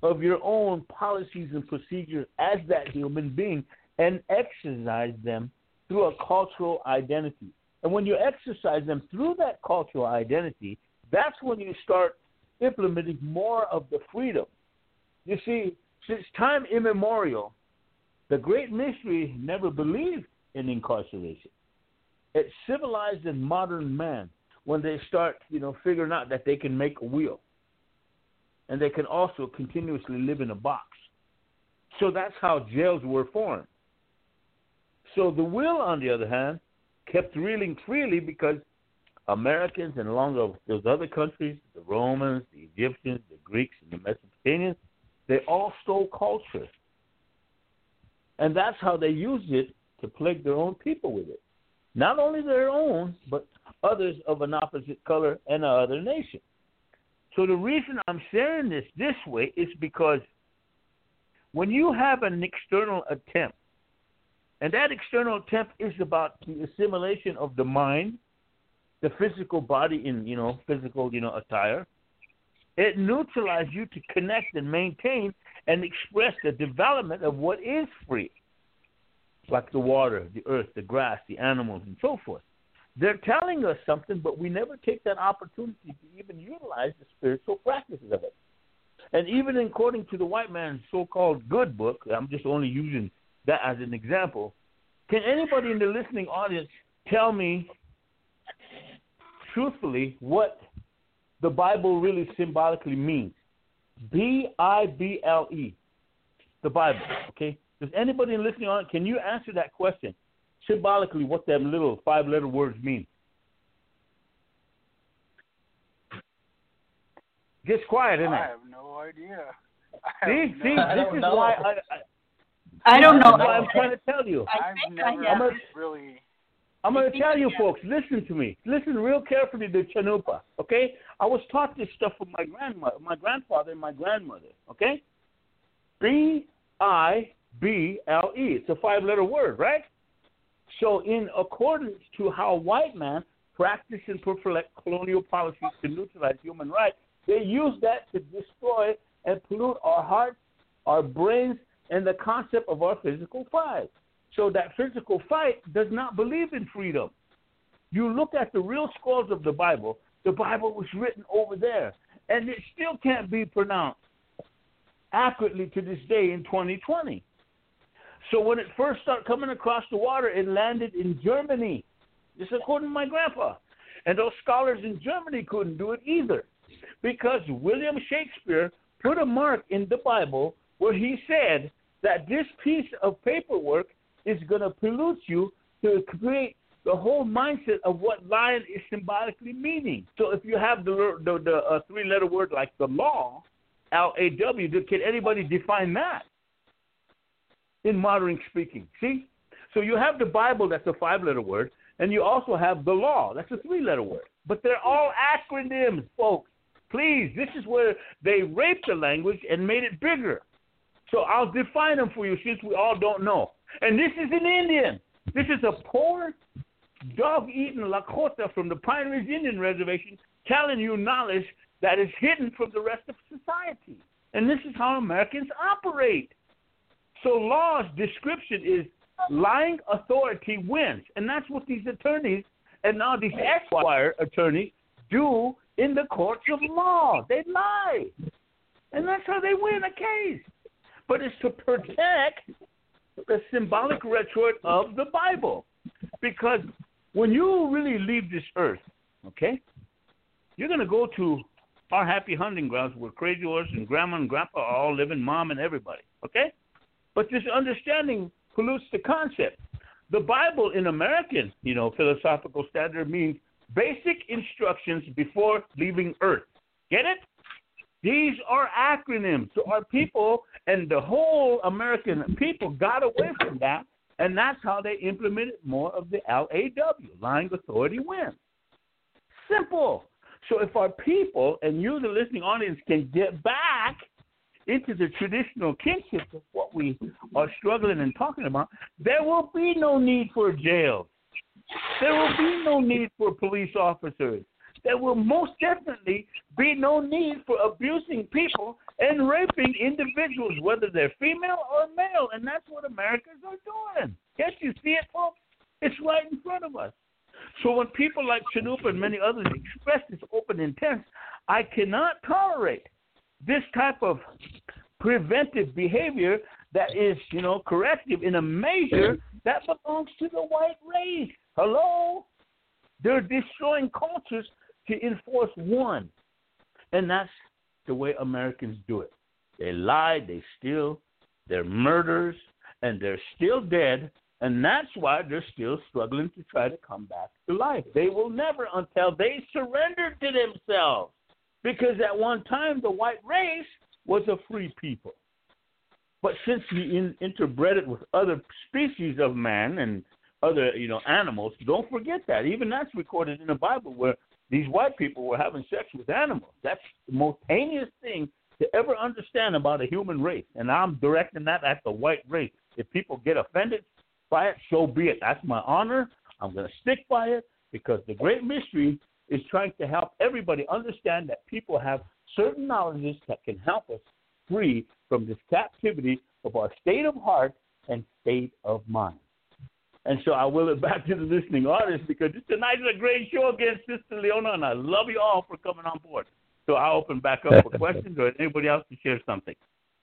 of your own policies and procedures as that human being and exercise them through a cultural identity. And when you exercise them through that cultural identity, that's when you start implementing more of the freedom. You see, since time immemorial, the great mystery never believed in incarceration. It's civilized and modern man when they start, you know, figuring out that they can make a wheel. And they can also continuously live in a box. So that's how jails were formed. So the will, on the other hand, kept reeling freely because Americans and along with those other countries, the Romans, the Egyptians, the Greeks, and the Mesopotamians, they all stole culture. And that's how they used it to plague their own people with it. Not only their own, but others of an opposite color and other nation. So the reason I'm sharing this this way is because when you have an external attempt, and that external attempt is about the assimilation of the mind, the physical body in, you know, physical, you know, attire, it neutralizes you to connect and maintain and express the development of what is free, like the water, the earth, the grass, the animals, and so forth. They're telling us something, but we never take that opportunity to even utilize the spiritual practices of it. And even according to the white man's so-called good book, I'm just only using that as an example, can anybody in the listening audience tell me truthfully what the Bible really symbolically means? B I B L E, the Bible, okay? Does anybody in the listening audience, can you answer that question? Symbolically, what them little five-letter words mean? Gets quiet, isn't it? I have no idea. I See, no, see, I this don't is know. why I, I, I don't know. That's why I'm trying to tell you. I I've think I never have. really. I'm going I to think tell I you, have. folks, listen to me. Listen real carefully to Chanupa, okay? I was taught this stuff from my grandmother, my grandfather and my grandmother, okay? B I B L E. It's a five-letter word, right? So in accordance to how white man practiced and perfect colonial policies to neutralize human rights, they use that to destroy and pollute our hearts, our brains, and the concept of our physical fight. So that physical fight does not believe in freedom. You look at the real scrolls of the Bible, the Bible was written over there, and it still can't be pronounced accurately to this day in twenty twenty. So when it first started coming across the water, it landed in Germany. This is according to my grandpa. And those scholars in Germany couldn't do it either because William Shakespeare put a mark in the Bible where he said that this piece of paperwork is going to pollute you to create the whole mindset of what lion is symbolically meaning. So if you have the, the, the uh, three-letter word like the law, L A W, can anybody define that in modern speaking? See? So you have the Bible, that's a five-letter word, and you also have the law, that's a three-letter word. But they're all acronyms, folks. Please, this is where they raped the language and made it bigger. So I'll define them for you since we all don't know. And this is an Indian. This is a poor, dog-eating Lakota from the Pine Ridge Indian Reservation telling you knowledge that is hidden from the rest of society. And this is how Americans operate. So law's description is lying authority wins. And that's what these attorneys and now these Esquire attorneys do in the courts of law. They lie. And that's how they win a case. But it's to protect the symbolic record of the Bible. Because when you really leave this earth, okay, you're going to go to our happy hunting grounds where Crazy Horse and Grandma and Grandpa are all living, Mom and everybody, okay? But this understanding pollutes the concept. The Bible in American, you know, philosophical standard means basic instructions before leaving earth. Get it? These are acronyms. So our people and the whole American people got away from that, and that's how they implemented more of the L A W, lying authority wins. Simple. So if our people and you, the listening audience, can get back into the traditional kinship of what we are struggling and talking about, there will be no need for jails. There will be no need for police officers. there will most definitely be no need for abusing people and raping individuals, whether they're female or male. And that's what Americans are doing. Yes, you see it, folks? It's right in front of us. So when people like Chanupa and many others express this open intent, I cannot tolerate this type of preventive behavior that is, you know, corrective in a measure that belongs to the white race. Hello? They're destroying cultures to enforce one. And that's the way Americans do it. They lie, they steal, they're murderers, and they're still dead. And that's why they're still struggling to try to come back to life. They will never until they surrender to themselves. Because at one time, the white race was a free people. But since we in, interbred it with other species of man and other, you know, animals, don't forget that. Even that's recorded in the Bible where these white people were having sex with animals. That's the most heinous thing to ever understand about a human race. And I'm directing that at the white race. If people get offended by it, so be it. That's my honor. I'm going to stick by it because the great mystery is trying to help everybody understand that people have certain knowledges that can help us free from this captivity of our state of heart and state of mind. And so I will it back to the listening audience because tonight is a great show again, Sister Leona, and I love you all for coming on board. So I'll open back up for questions or anybody else to share something.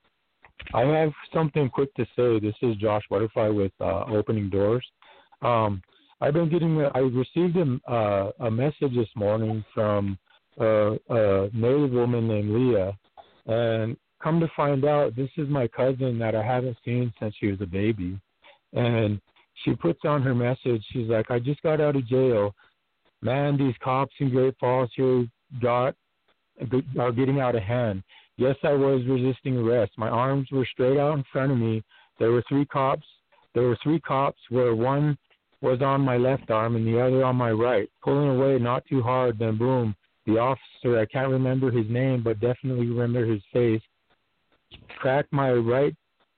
I have something quick to say. This is Josh Butterfly with uh, Opening Doors. Um, I've been getting, I received a, uh, a message this morning from uh, a Native woman named Leah, and come to find out, this is my cousin that I haven't seen since she was a baby. And she puts on her message, she's like, I just got out of jail. Man, these cops in Great Falls here got are getting out of hand. Yes, I was resisting arrest. My arms were straight out in front of me. There were three cops. There were three cops where one was on my left arm and the other on my right, pulling away not too hard. Then boom, the officer, I can't remember his name, but definitely remember his face, cracked my right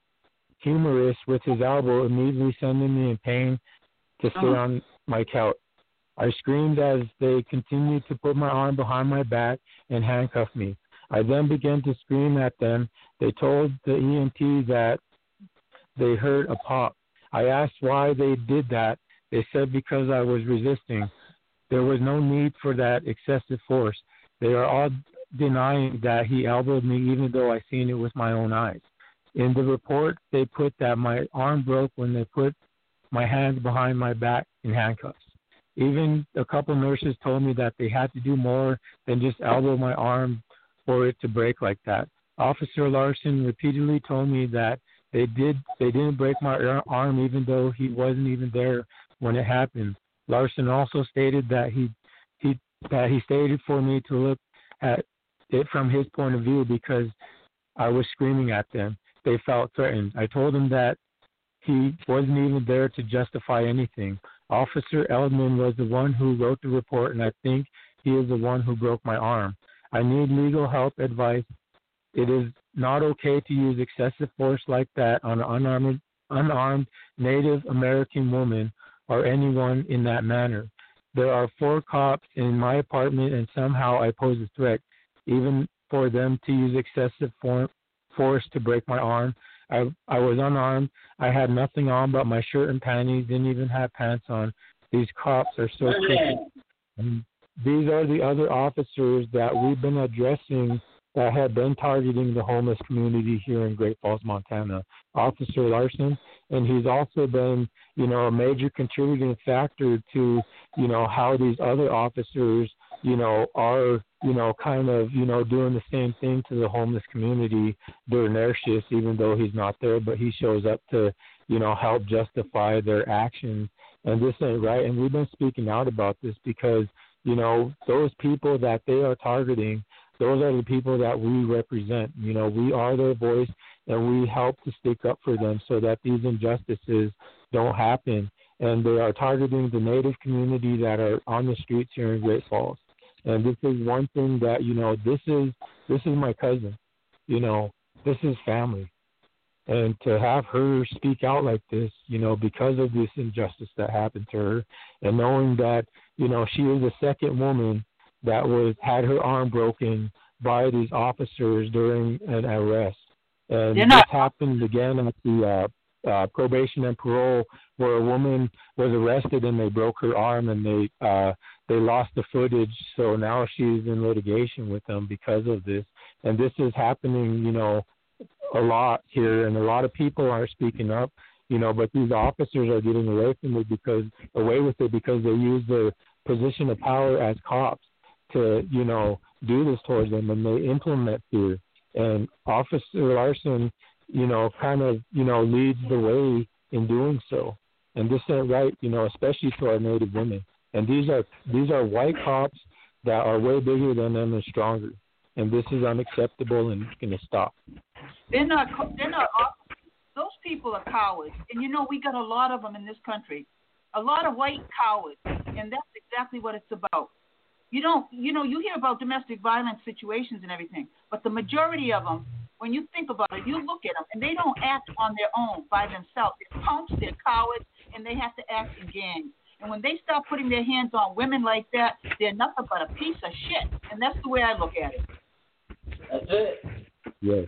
humerus with his elbow, immediately sending me in pain to sit uh-huh. on my couch. I screamed as they continued to put my arm behind my back and handcuff me. I then began to scream at them. They told the E M T that they heard a pop. I asked why they did that. They said because I was resisting. There was no need for that excessive force. They are all denying that he elbowed me even though I seen it with my own eyes. In the report, they put that my arm broke when they put my hands behind my back in handcuffs. Even a couple nurses told me that they had to do more than just elbow my arm for it to break like that. Officer Larson repeatedly told me that they did they didn't break my arm even though he wasn't even there when it happened. Larson also stated that he he that he stated for me to look at it from his point of view because I was screaming at them. They felt threatened. I told him that he wasn't even there to justify anything. Officer Eldman was the one who wrote the report, and I think he is the one who broke my arm. I need legal help advice. It is not okay to use excessive force like that on an unarmed, unarmed Native American woman or anyone in that manner. There are four cops in my apartment, and somehow I pose a threat, even for them to use excessive for, force to break my arm. I I was unarmed. I had nothing on but my shirt and panties, didn't even have pants on. These cops are so crooked. And these are the other officers that we've been addressing that have been targeting the homeless community here in Great Falls, Montana. Officer Larson, and he's also been, you know, a major contributing factor to, you know, how these other officers, you know, are, you know, kind of, you know, doing the same thing to the homeless community during their shifts, even though he's not there, but he shows up to, you know, help justify their actions. And this ain't right. And we've been speaking out about this because, you know, those people that they are targeting, those are the people that we represent. You know, we are their voice, and we help to stick up for them so that these injustices don't happen. And they are targeting the Native community that are on the streets here in Great Falls. And this is one thing that, you know, this is this is my cousin. You know, this is family. And to have her speak out like this, you know, because of this injustice that happened to her, and knowing that, you know, she is the second woman that was had her arm broken by these officers during an arrest. And They're this not- happened again at the uh, uh, probation and parole, where a woman was arrested and they broke her arm and they uh, they lost the footage. So now she's in litigation with them because of this. And this is happening, you know, a lot here, and a lot of people aren't speaking up, you know, but these officers are getting away from it because away with it because they use their position of power as cops to, you know, do this towards them, and they implement fear. And Officer Larson, you know, kind of, you know, leads the way in doing so. And this ain't right, you know, especially to our Native women. And these are these are white cops that are way bigger than them and stronger. And this is unacceptable and it's going to stop. They're not. They're not. Those people are cowards, and you know we got a lot of them in this country. A lot of white cowards, and that's exactly what it's about. You don't. You know, you hear about domestic violence situations and everything, but the majority of them, when you think about it, you look at them, and they don't act on their own by themselves. They're punks. They're cowards, and they have to act in gangs. And when they start putting their hands on women like that, they're nothing but a piece of shit. And that's the way I look at it. That's it. Yes.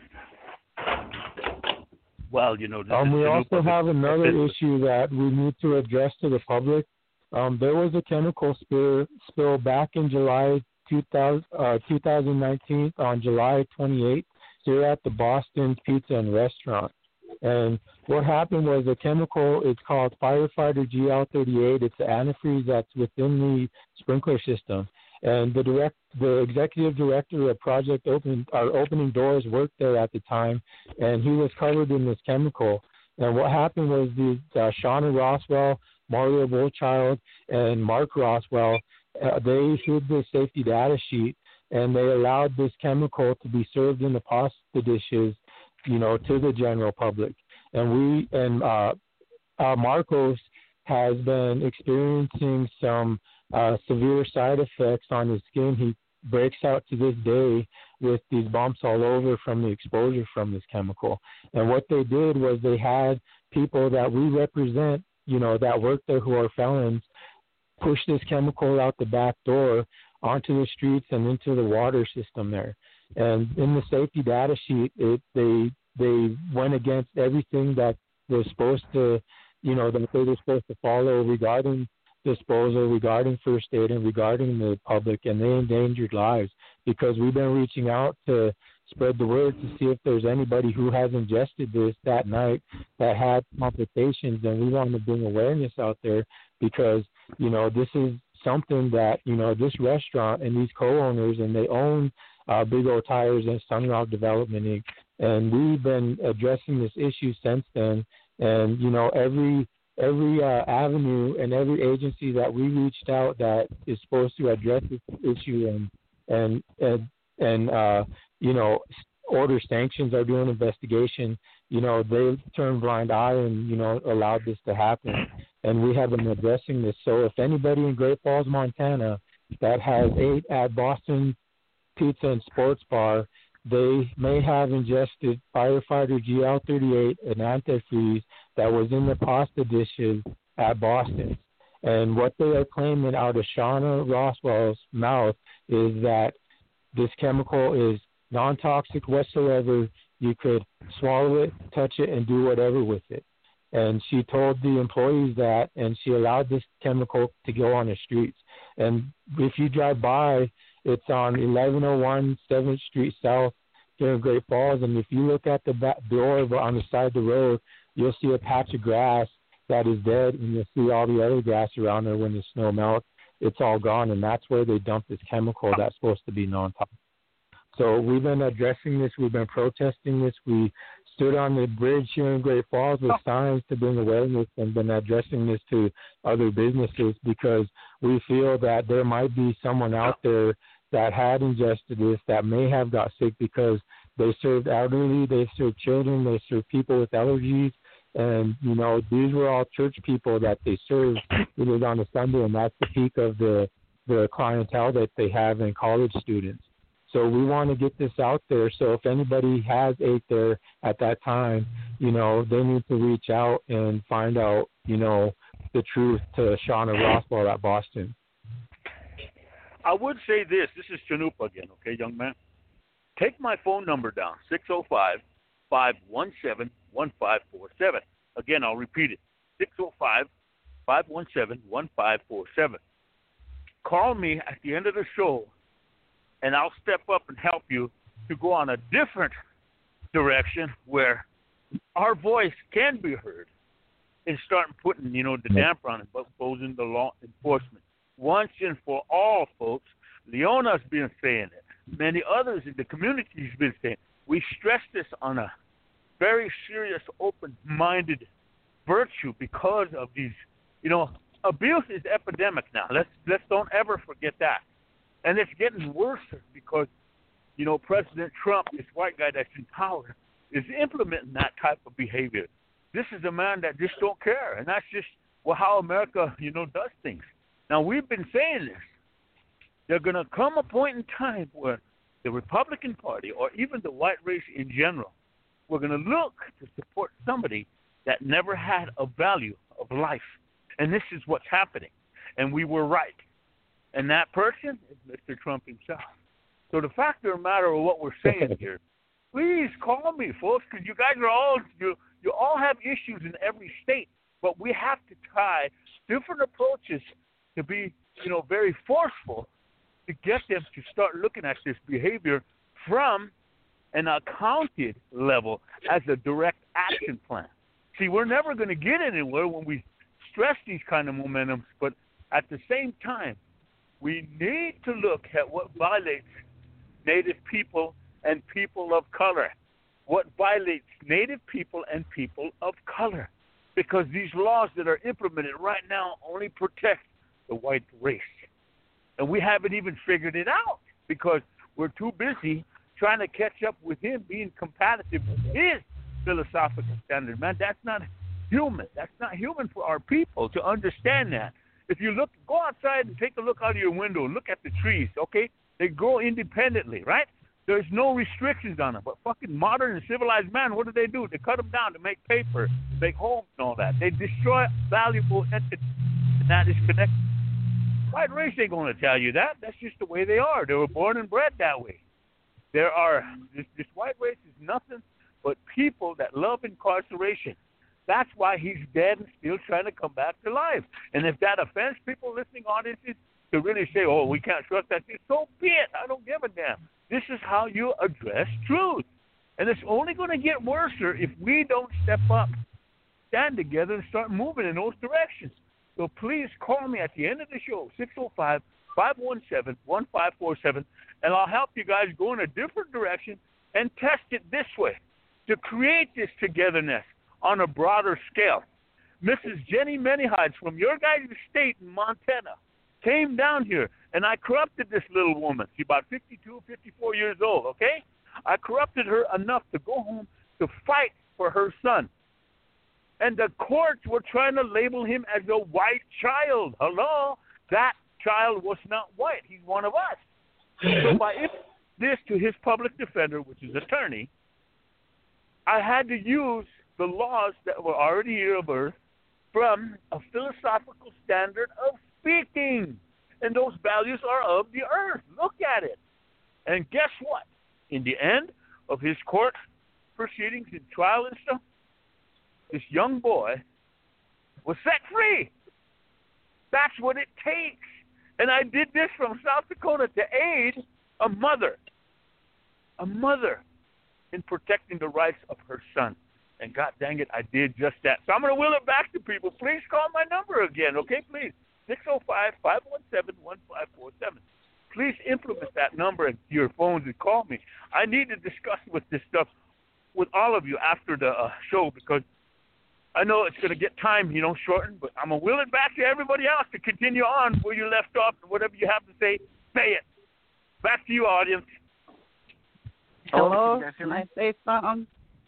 Well, you know, this Um, is we the new also public- have another issue that we need to address to the public. Um, there was a chemical spill, spill back in July two thousand, uh, twenty nineteen, on July twenty-eighth, here at the Boston Pizza and Restaurant. And what happened was a chemical, it's called Firefighter G L thirty-eight. It's an antifreeze that's within the sprinkler system. And the direct, the executive director of Project Open, uh, Opening Doors worked there at the time, and he was covered in this chemical. And what happened was the uh, Shauna Roswell, Mario Bolchild, and Mark Roswell, uh, they hid the safety data sheet, and they allowed this chemical to be served in the pasta dishes, you know, to the general public. And we and uh, uh, Marcos has been experiencing some uh, severe side effects on his skin. He breaks out to this day with these bumps all over from the exposure from this chemical. And what they did was they had people that we represent, you know, that work there who are felons, push this chemical out the back door onto the streets and into the water system there. And in the safety data sheet, it, they they went against everything that was supposed to, you know, that they were supposed to follow regarding disposal, regarding first aid, and regarding the public, and they endangered lives because we've been reaching out to spread the word to see if there's anybody who has ingested this that night that had complications, and we want to bring awareness out there because, you know, this is something that, you know, this restaurant and these co-owners, and they own uh, Big O Tires and Sunrock Development Incorporated. And we've been addressing this issue since then. And, you know, every every uh, avenue and every agency that we reached out that is supposed to address this issue and, and, and, and uh, you know, order sanctions or do an investigation, you know, they turned blind eye and, you know, allowed this to happen. And we have been addressing this. So if anybody in Great Falls, Montana that has ate at Boston Pizza and Sports Bar, they may have ingested Firefighter G L thirty-eight, an antifreeze that was in the pasta dishes at Boston. And what they are claiming out of Shauna Roswell's mouth is that this chemical is non-toxic whatsoever. You could swallow it, touch it, and do whatever with it. And she told the employees that, and she allowed this chemical to go on the streets. And if you drive by, it's on eleven oh one seventh Street South here in Great Falls. And if you look at the back door on the side of the road, you'll see a patch of grass that is dead, and you'll see all the other grass around there when the snow melts. It's all gone, and that's where they dump this chemical that's supposed to be non-toxic. So we've been addressing this. We've been protesting this. We stood on the bridge here in Great Falls with signs to bring awareness and been addressing this to other businesses because we feel that there might be someone out there that had ingested this that may have got sick because they served elderly, they served children, they served people with allergies. And, you know, these were all church people that they served. It was on a Sunday, and that's the peak of the, the clientele that they have in college students. So we want to get this out there. So if anybody has ate there at that time, you know, they need to reach out and find out, you know, the truth to Shauna Roswell at Boston. I would say this. This is Chanupa again, okay, young man? Take my phone number down, six oh five, five one seven, one five four seven. Again, I'll repeat it, six oh five, five one seven, one five four seven. Call me at the end of the show, and I'll step up and help you to go on a different direction where our voice can be heard and start putting, you know, the damper on it, but imposing the law enforcement. Once and for all, folks, Leona's been saying it. Many others in the community have been saying it. We stress this on a very serious, open-minded virtue because of these, you know, abuse is epidemic now. Let's let's don't ever forget that. And it's getting worse because, you know, President Trump, this white guy that's in power, is implementing that type of behavior. This is a man that just don't care, and that's just well, how America, you know, does things. Now, we've been saying this. There's going to come a point in time where the Republican Party, or even the white race in general, we're going to look to support somebody that never had a value of life. And this is what's happening. And we were right. And that person is Mister Trump himself. So the fact of the matter of what we're saying here, please call me, folks, because you guys are all, you, you all have issues in every state. But we have to try different approaches to be, you know, very forceful to get them to start looking at this behavior from an accounted level as a direct action plan. See, we're never going to get anywhere when we stress these kind of momentums, but at the same time, we need to look at what violates Native people and people of color. What violates Native people and people of color. Because these laws that are implemented right now only protect the white race. And we haven't even figured it out because we're too busy trying to catch up with him being competitive with his philosophical standard. Man, that's not human. That's not human for our people to understand that. If you look, go outside and take a look out of your window, look at the trees, okay? They grow independently, right? There's no restrictions on them. But fucking modern and civilized man, what do they do? They cut them down to make paper, make homes and all that. They destroy valuable entities, and that is connected. White race ain't going to tell you that. That's just the way they are. They were born and bred that way. There are, this, this white race is nothing but people that love incarceration. That's why he's dead and still trying to come back to life. And if that offends people listening audiences to really say, oh, we can't trust that, so be it. I don't give a damn. This is how you address truth. And it's only going to get worse if we don't step up, stand together, and start moving in those directions. So please call me at the end of the show, six oh five, five one seven, one five four seven, and I'll help you guys go in a different direction and test it this way to create this togetherness on a broader scale. Missus Jenny Manyhides from your guys' state in Montana came down here, and I corrupted this little woman. She's about fifty-two, fifty-four years old, okay? I corrupted her enough to go home to fight for her son. And the courts were trying to label him as a white child. Hello? That child was not white. He's one of us. So by this to his public defender, which is attorney, I had to use the laws that were already here of earth from a philosophical standard of speaking. And those values are of the earth. Look at it. And guess what? In the end of his court proceedings and trial and stuff, this young boy was set free. That's what it takes. And I did this from South Dakota to aid a mother, a mother in protecting the rights of her son. And God dang it, I did just that. So I'm going to will it back to people. Please call my number again, okay? Please, six oh five, five one seven, one five four seven. Please implement that number into your phones and call me. I need to discuss with this stuff with all of you after the uh, show because I know it's going to get time, you know, shortened, but I'm going to will it back to everybody else to continue on where you left off and whatever you have to say, say it. Back to you, audience. Hello? Can I say something?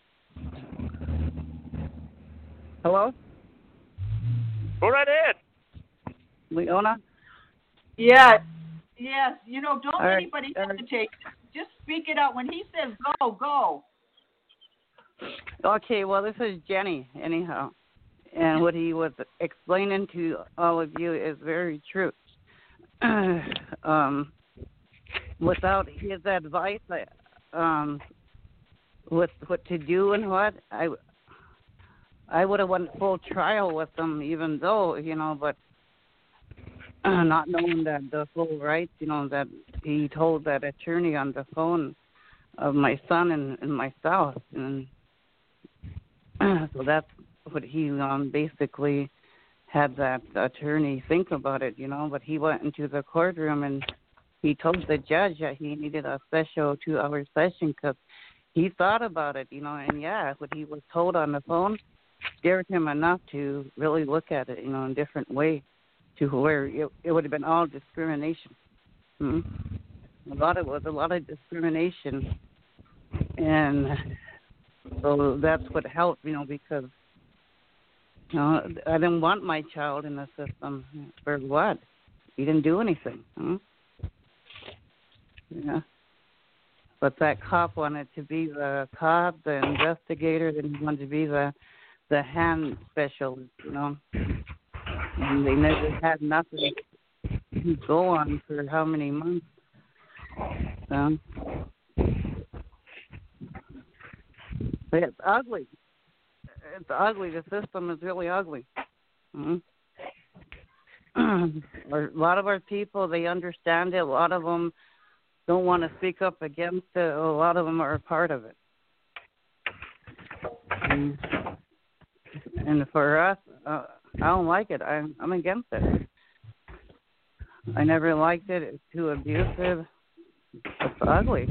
Hello? Go right ahead. Leona? Yes. Yes. You know, don't All right. anybody hesitate. Just speak it out. When he says go, go. Okay, well, this is Jenny, anyhow. And what he was explaining to all of you is very true. um, without his advice, I, um, with what to do and what, I, I would have went full trial with him, even though, you know, but uh, not knowing that the full rights, you know, that he told that attorney on the phone of my son and, and myself, and uh, so that's what he um, basically had that attorney think about it, you know, but he went into the courtroom and he told the judge that he needed a special two-hour session because he thought about it, you know, and yeah, what he was told on the phone scared him enough to really look at it, you know, in a different way, to where it, it would have been all discrimination. Mm-hmm. A lot of it was a lot of discrimination, and so that's what helped, you know, because you know, I didn't want my child in the system. For what? He didn't do anything. Hmm? Yeah. But that cop wanted to be the cop, the investigator, then he wanted to be the the hand specialist, you know. And they never had nothing to go on for how many months. So, but it's ugly. It's ugly. The system is really ugly. Mm-hmm. A lot of our people, they understand it. A lot of them don't want to speak up against it. A lot of them are a part of it. And, and for us, uh, I don't like it. I, I'm against it. I never liked it. It's too abusive. It's ugly.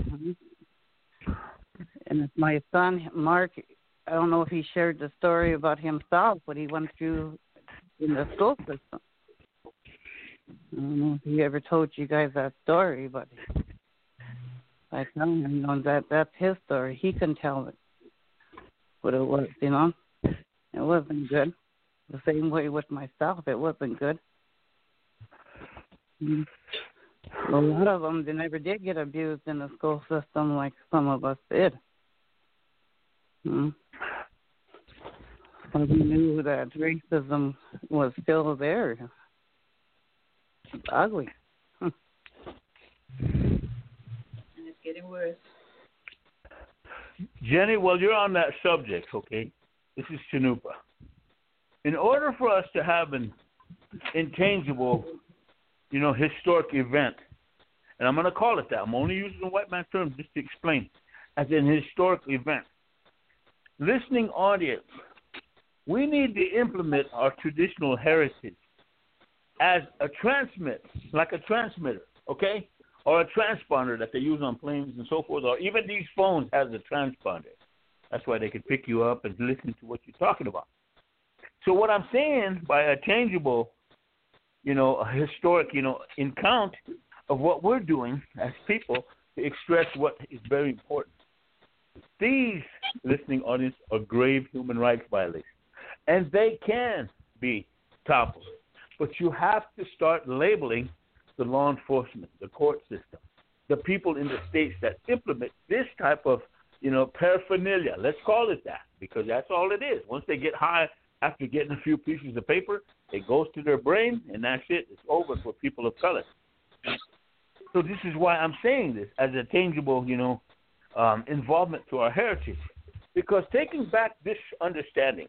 And it's my son, Mark. I don't know if he shared the story about himself, what he went through in the school system. I don't know if he ever told you guys that story, but I tell him, you know, that that's his story. He can tell it, what it was, you know. It wasn't good. The same way with myself, it wasn't good. Mm-hmm. A lot of them, they never did get abused in the school system like some of us did. Mm-hmm. But we knew that racism was still there. It's ugly. And it's getting worse. Jenny, well, you're on that subject, okay? This is Chanupa. In order for us to have an intangible, you know, historic event, and I'm going to call it that. I'm only using the white man term just to explain, as an historic event. Listening audience, we need to implement our traditional heritage as a transmit, like a transmitter, okay? Or a transponder that they use on planes and so forth, or even these phones has a transponder. That's why they can pick you up and listen to what you're talking about. So what I'm saying by a tangible, you know, a historic, you know, account of what we're doing as people to express what is very important. These listening audience are grave human rights violations, and they can be toppled. But you have to start labeling the law enforcement, the court system, the people in the states that implement this type of, you know, paraphernalia. Let's call it that, because that's all it is. Once they get high after getting a few pieces of paper, it goes to their brain, and that's it. It's over for people of color. So this is why I'm saying this as a tangible, you know, um, involvement to our heritage. Because taking back this understanding,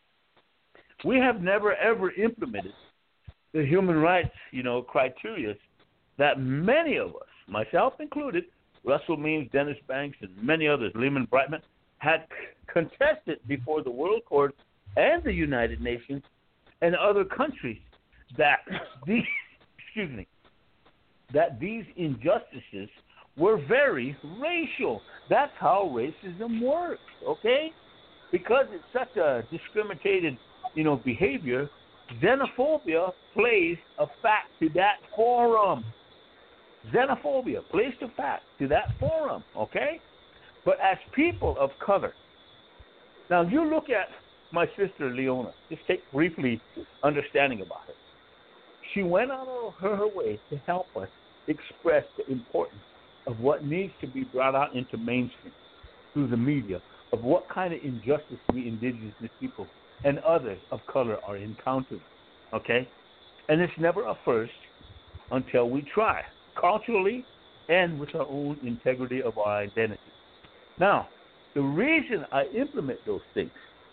we have never, ever implemented the human rights, you know, criteria that many of us, myself included, Russell Means, Dennis Banks, and many others, Lehman Brightman, had contested before the World Court and the United Nations and other countries that these, excuse me, that these injustices were very racial. That's how racism works, okay? Because it's such a discriminated, you know, behavior, xenophobia plays a fact to that forum. Xenophobia plays a fact to that forum, okay? But as people of color, now you look at my sister Leona, just take briefly understanding about it. She went out of her, her way to help us express the importance of what needs to be brought out into mainstream through the media, of what kind of injustice we indigenous people and others of color are encountering, okay? And it's never a first until we try, culturally and with our own integrity of our identity. Now, the reason I implement those things,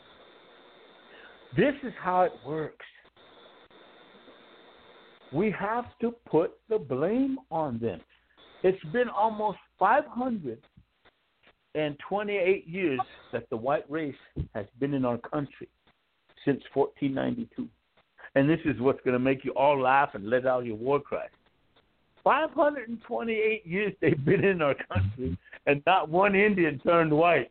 this is how it works. We have to put the blame on them. It's been almost five hundred twenty-eight years that the white race has been in our country, since fourteen ninety-two. And this is what's going to make you all laugh and let out your war cry. five hundred twenty-eight years they've been in our country, and not one Indian turned white.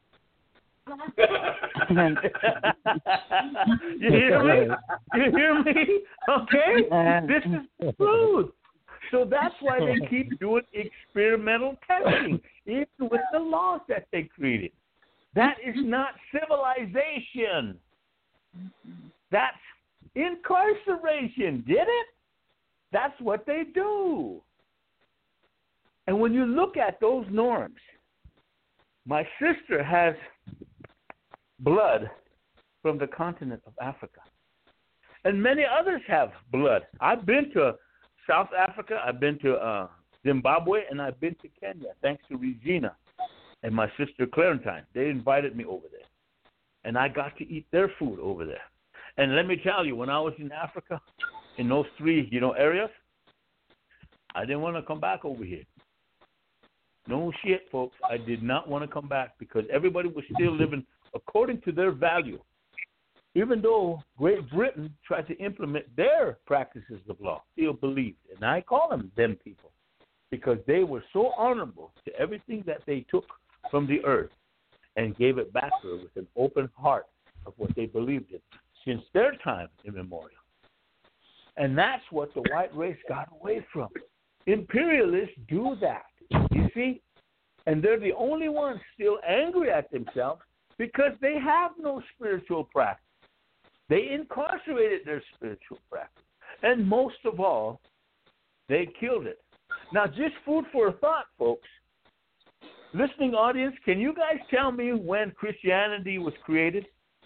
You hear me? You hear me? Okay? This is the truth. So that's why they keep doing experimental testing, even with the laws that they created. That is not civilization. That's incarceration. Get it? That's what they do. And when you look at those norms, my sister has blood from the continent of Africa. And many others have blood. I've been to South Africa, I've been to uh, Zimbabwe, and I've been to Kenya, thanks to Regina and my sister Clarentine. They invited me over there. And I got to eat their food over there. And let me tell you, when I was in Africa, in those three, you know, areas, I didn't want to come back over here. No shit, folks. I did not want to come back because everybody was still living according to their value. Even though Great Britain tried to implement their practices of law, still believed. And I call them them people because they were so honorable to everything that they took from the earth and gave it back to her with an open heart of what they believed in since their time immemorial. And that's what the white race got away from. Imperialists do that, you see? And they're the only ones still angry at themselves because they have no spiritual practice. They incarcerated their spiritual practice. And most of all, they killed it. Now, just food for thought, folks. Listening audience, can you guys tell me when Christianity was created?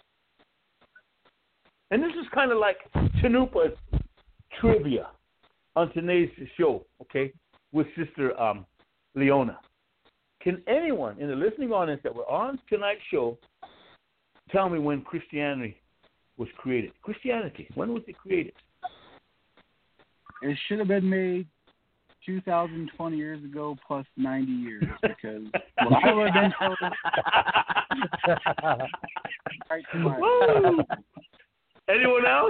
And this is kind of like Chanupa's trivia on today's show, okay, with Sister um, Leona. Can anyone in the listening audience that were on tonight's show tell me when Christianity was created? Christianity, when was it created? It should have been made two thousand twenty years ago plus ninety years because what I would have been told. Right to my Anyone else?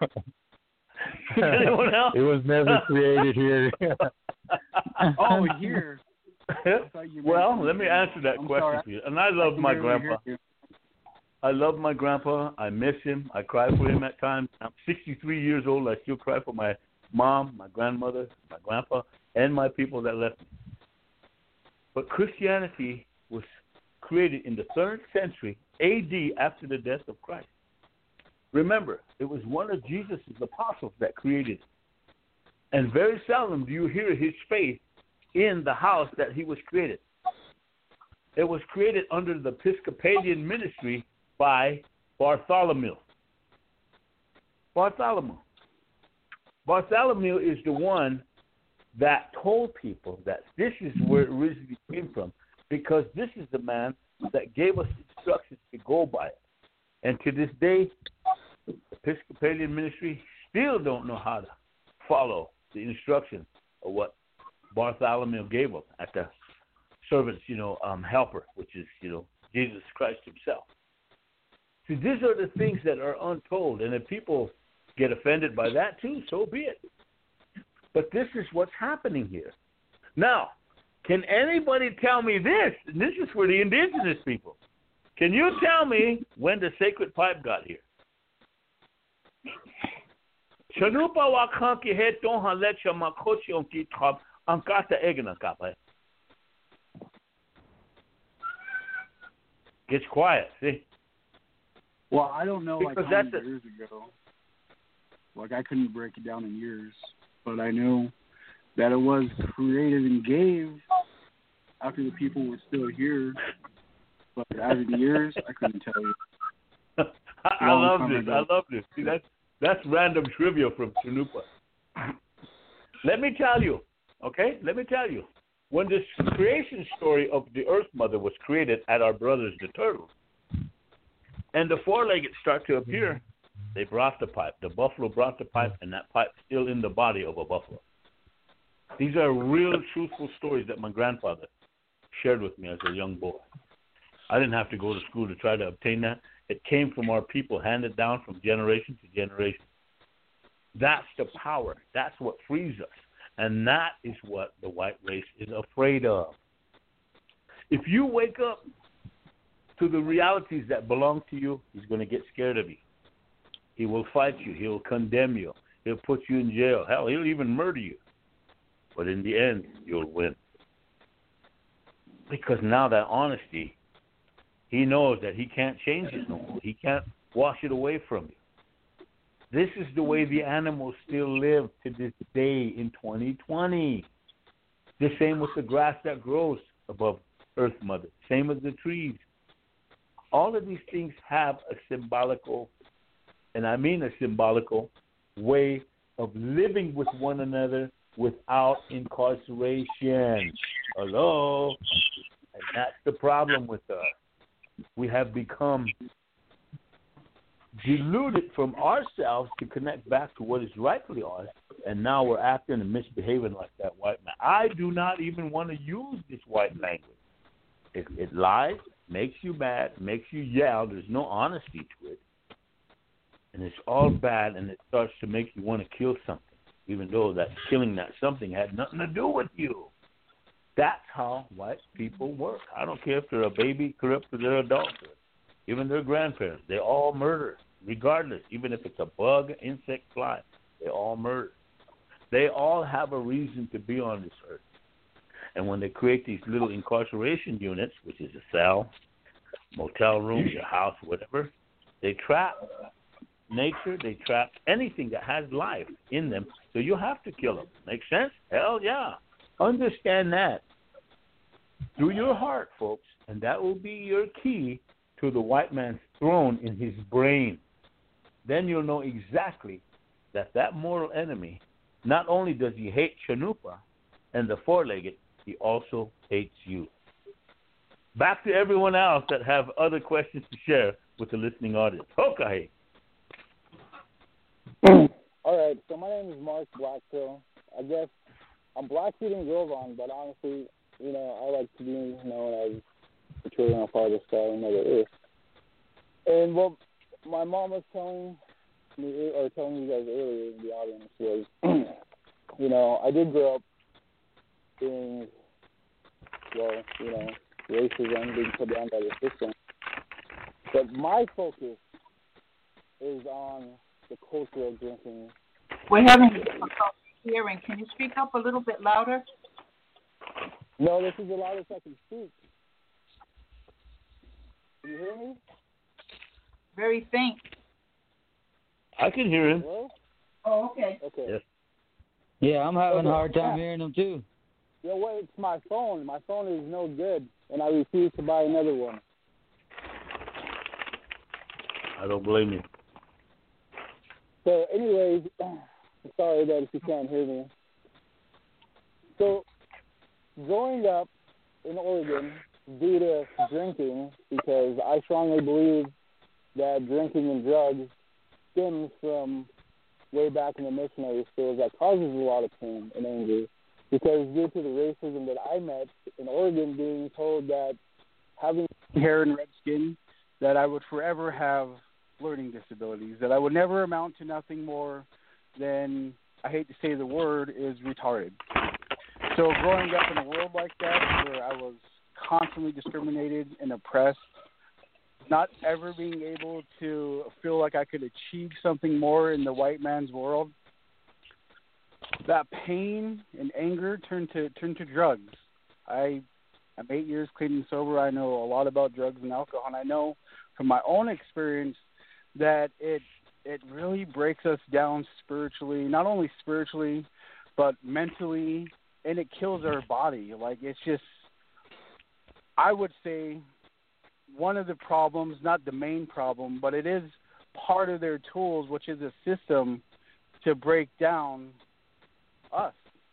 Anyone else? It was never created here. Oh, here. Well, let me answer that I'm question sorry. for you. And I love I my really grandpa. hear you. I love my grandpa. I miss him. I cry for him at times. I'm sixty-three years old. I still cry for my mom, my grandmother, my grandpa, and my people that left me. But Christianity was created in the third century A D after the death of Christ. Remember, it was one of Jesus' apostles that created it. And very seldom do you hear his faith in the house that he was created. It was created under the Episcopalian ministry by Bartholomew. Bartholomew. Bartholomew is the one that told people that this is where it originally came from because this is the man that gave us instructions to go by it. And to this day, the Episcopalian ministry still don't know how to follow the instructions of what Bartholomew gave them at the servant's, you know, um, helper, which is, you know, Jesus Christ himself. See, these are the things that are untold, and if people get offended by that too, so be it. But this is what's happening here. Now, can anybody tell me this? And this is for the indigenous people. Can you tell me when the sacred pipe got here? Chanupa wakanki heton halecha makochi onki top ankata egna kapa. Gets quiet, see? Well, I don't know like Because how that's many years ago. Like I couldn't break it down in years, but I know that it was created and gave after the people were still here. But as in years, I couldn't tell you. I, I love this. I love this. See, that's that's random trivia from Chanupa. Let me tell you, okay? Let me tell you. When this creation story of the Earth Mother was created at our brothers, the turtles, and the four-legged start to appear, they brought the pipe. The buffalo brought the pipe, and that pipe still in the body of a buffalo. These are real, truthful stories that my grandfather shared with me as a young boy. I didn't have to go to school to try to obtain that. It came from our people, handed down from generation to generation. That's the power. That's what frees us. And that is what the white race is afraid of. If you wake up to the realities that belong to you, he's going to get scared of you. He will fight you. He'll condemn you. He'll put you in jail. Hell, he'll even murder you. But in the end, you'll win. Because now that honesty, he knows that he can't change it no more. He can't wash it away from you. This is the way the animals still live to this day in twenty twenty. The same with the grass that grows above Earth Mother. Same as the trees. All of these things have a symbolical, and I mean a symbolical, way of living with one another without incarceration. Hello? And that's the problem with us. We have become deluded from ourselves to connect back to what is rightfully ours, and now we're acting and misbehaving like that white man. I do not even want to use this white language. It, it lies, makes you mad, makes you yell. There's no honesty to it. And it's all bad, and it starts to make you want to kill something, even though that killing that something had nothing to do with you. That's how white people work. I don't care if they're a baby, or if they're adults, even their grandparents. They all murder, regardless, even if it's a bug, insect, fly. They all murder. They all have a reason to be on this earth. And when they create these little incarceration units, which is a cell, motel room, your house, whatever, they trap nature, they trap anything that has life in them. So you have to kill them. Make sense? Hell yeah. Understand that through your heart, folks, and that will be your key to the white man's throne in his brain. Then you'll know exactly that that mortal enemy, not only does he hate Chanupa and the four-legged, he also hates you. Back to everyone else that have other questions to share with the listening audience. Okay. All right, so my name is Mark Blackville. I guess I'm Blackfeet Grovan, but honestly, you know, I like to be known as the children of Father Sky and Mother Earth. And what my mom was telling me, or telling you guys earlier in the audience was, you know, I did grow up being, well, you know, racism being put down by the system. But my focus is on the culture of drinking. We're having difficulty hearing. Can you speak up a little bit louder? No, this is the loudest I can speak. Can you hear me? Very faint. I can hear him. Hello? Oh, okay. Okay. Yes. Yeah, I'm having okay. a hard time yeah. hearing them too. Yeah, well, it's my phone. My phone is no good, and I refuse to buy another one. I don't blame you. So, anyways, sorry that if you can't hear me. So, growing up in Oregon, due to drinking, because I strongly believe that drinking and drugs stems from way back in the missionary schools that causes a lot of pain and anger. Because due to the racism that I met in Oregon, being told that having hair and red skin, that I would forever have learning disabilities, that I would never amount to nothing more than, I hate to say the word, is retarded. So growing up in a world like that, where I was constantly discriminated and oppressed, not ever being able to feel like I could achieve something more in the white man's world, that pain and anger turned to turned to drugs. I, I'm eight years clean and sober. I know a lot about drugs and alcohol, and I know from my own experience that it it really breaks us down spiritually, not only spiritually, but mentally, and it kills our body. Like, it's just, I would say, one of the problems, not the main problem, but it is part of their tools, which is a system to break down us,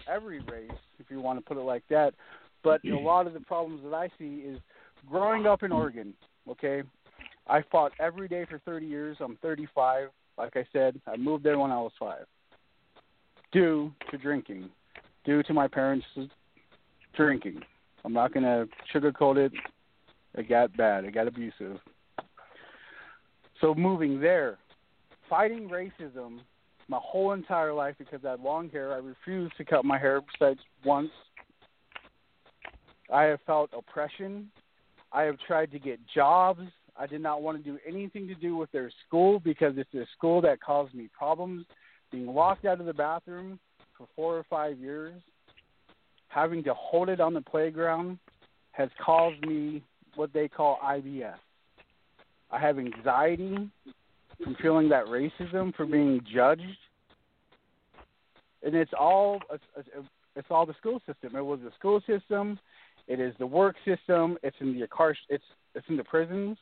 every race, if you want to put it like that. But a lot of the problems that I see is growing up in Oregon, okay? I fought every day for thirty years. I'm thirty-five. Like I said, I moved there when I was five. Due to drinking. Due to my parents drinking. I'm not going to sugarcoat it. It got bad. It got abusive. So moving there, fighting racism my whole entire life because I had long hair. I refused to cut my hair besides once. I have felt oppression. I have tried to get jobs. I did not want to do anything to do with their school because it's a school that caused me problems. Being locked out of the bathroom for four or five years, having to hold it on the playground has caused me what they call I B S. I have anxiety from feeling that racism, for being judged. And it's all it's, it's all the school system. It was the school system. It is the work system. It's in the car. It's it's in the prisons.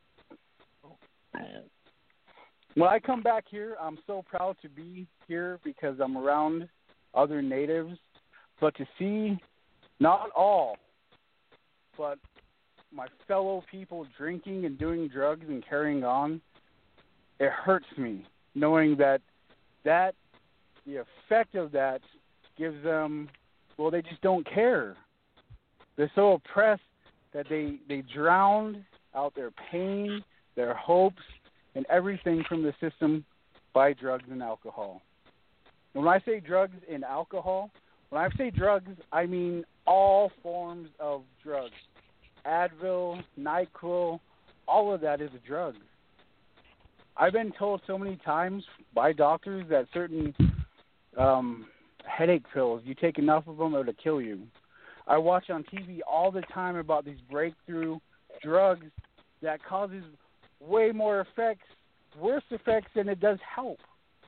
When I come back here, I'm so proud to be here because I'm around other natives. But to see, not all, but my fellow people drinking and doing drugs and carrying on, it hurts me knowing that that the effect of that gives them, well, they just don't care. They're so oppressed that they, they drown out their pain, their hopes, and everything from the system by drugs and alcohol. And when I say drugs and alcohol, when I say drugs, I mean all forms of drugs. Advil, NyQuil, all of that is a drug. I've been told so many times by doctors that certain um, headache pills, you take enough of them, it'll kill you. I watch on T V all the time about these breakthrough drugs that causes way more effects, worse effects than it does help.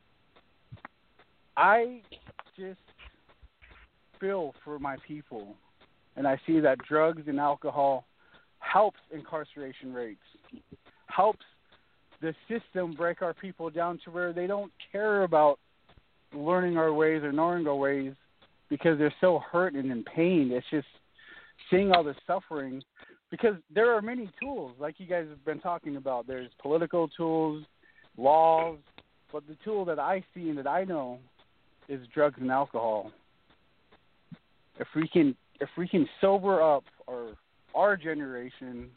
I just feel for my people, and I see that drugs and alcohol helps incarceration rates, helps the system break our people down to where they don't care about learning our ways or knowing our ways because they're so hurt and in pain. It's just seeing all the suffering, because there are many tools, like you guys have been talking about. There's political tools, laws, but the tool that I see and that I know is drugs and alcohol. If we can, if we can sober up our our generation,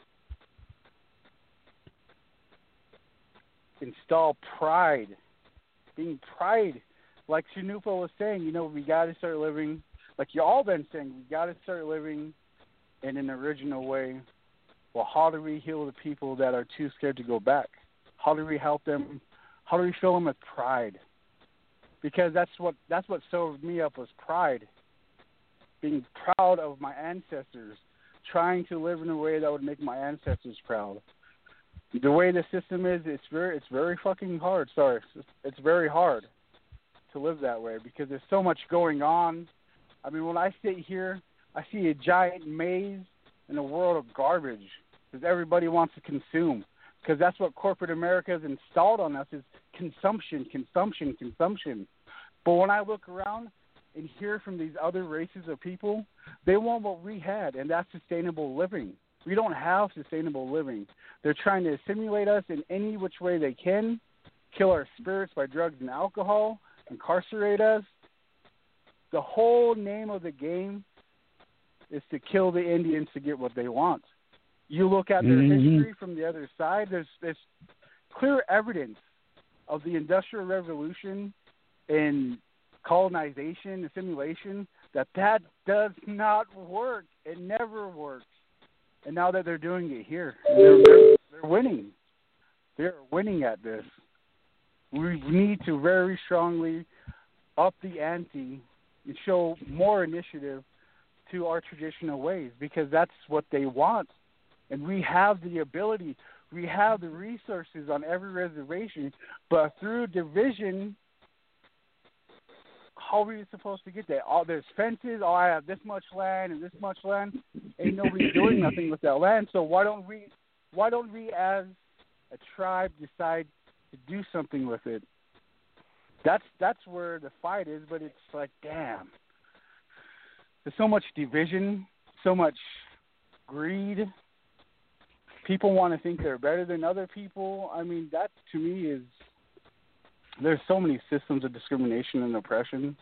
install pride, being pride, like Shanupa was saying, you know, we got to start living, like you all been saying, we got to start living in an original way. Well, how do we heal the people that are too scared to go back? How do we help them? How do we fill them with pride? Because that's what that's what sobered me up, was pride. Being proud of my ancestors, trying to live in a way that would make my ancestors proud. The way the system is, it's very it's very fucking hard. Sorry, it's, it's very hard to live that way because there's so much going on. I mean, when I sit here, I see a giant maze in a world of garbage because everybody wants to consume. Because that's what corporate America has installed on us, is consumption, consumption, consumption. But when I look around and hear from these other races of people, they want what we had, and that's sustainable living. We don't have sustainable living. They're trying to assimilate us in any which way they can, kill our spirits by drugs and alcohol, incarcerate us. The whole name of the game is to kill the Indians to get what they want. You look at their mm-hmm. history from the other side, there's, there's clear evidence of the Industrial Revolution and colonization, assimilation, that that does not work. It never works. And now that they're doing it here, they're, they're, they're winning. They're winning at this. We need to very strongly up the ante and show more initiative to our traditional ways, because that's what they want. And we have the ability, we have the resources on every reservation, but through division, how are we supposed to get there? Oh, there's fences. Oh, I have this much land and this much land. Ain't nobody doing nothing with that land. So why don't we, why don't we as a tribe decide to do something with it? That's that's where the fight is. But it's like, damn, there's so much division, so much greed. People want to think they're better than other people. I mean, that to me is, there's so many systems of discrimination and oppression.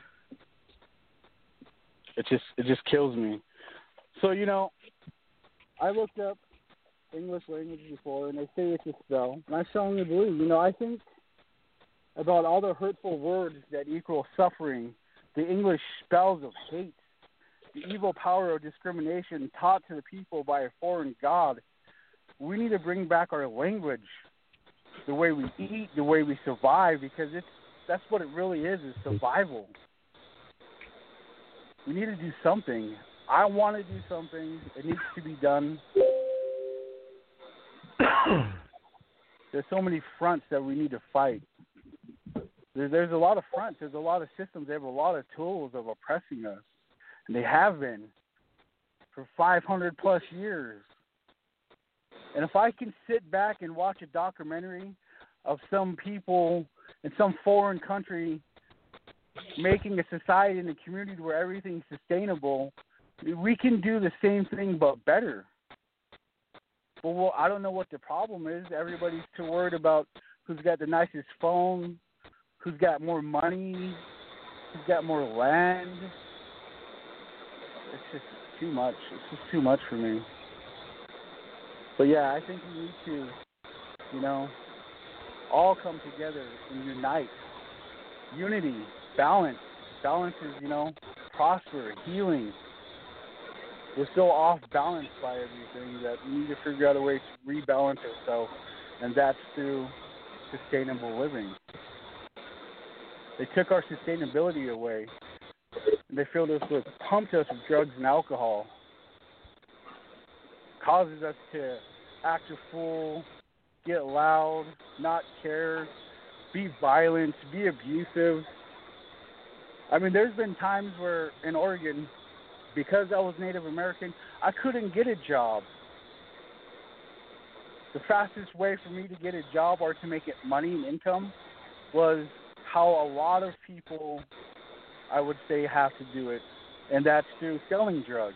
It just it just kills me. So, you know, I looked up English language before, and they say it's a spell. And I strongly believe, you know, I think about all the hurtful words that equal suffering, the English spells of hate, the evil power of discrimination taught to the people by a foreign god. We need to bring back our language, the way we eat, the way we survive, because it's that's what it really is, is survival. We need to do something. I want to do something. It needs to be done. There's so many fronts that we need to fight. There, there's a lot of fronts. There's a lot of systems. They have a lot of tools of oppressing us. And they have been for five hundred plus years. And if I can sit back and watch a documentary of some people in some foreign country making a society and a community where everything's sustainable, we can do the same thing but better. But well, I don't know what the problem is. Everybody's too worried about who's got the nicest phone, who's got more money, who's got more land. It's just too much. It's just too much for me. But yeah, I think we need to, you know, all come together and unite. Unity, balance. Balance is, you know, prosper, healing. We're so off balance by everything that we need to figure out a way to rebalance ourselves, and that's through sustainable living. They took our sustainability away, and they filled us with, pumped us with drugs and alcohol. Causes us to act a fool, get loud, not care, be violent, be abusive. I mean, there's been times where in Oregon, because I was Native American, I couldn't get a job. The fastest way for me to get a job or to make it money and income was how a lot of people, I would say, have to do it, and that's through selling drugs.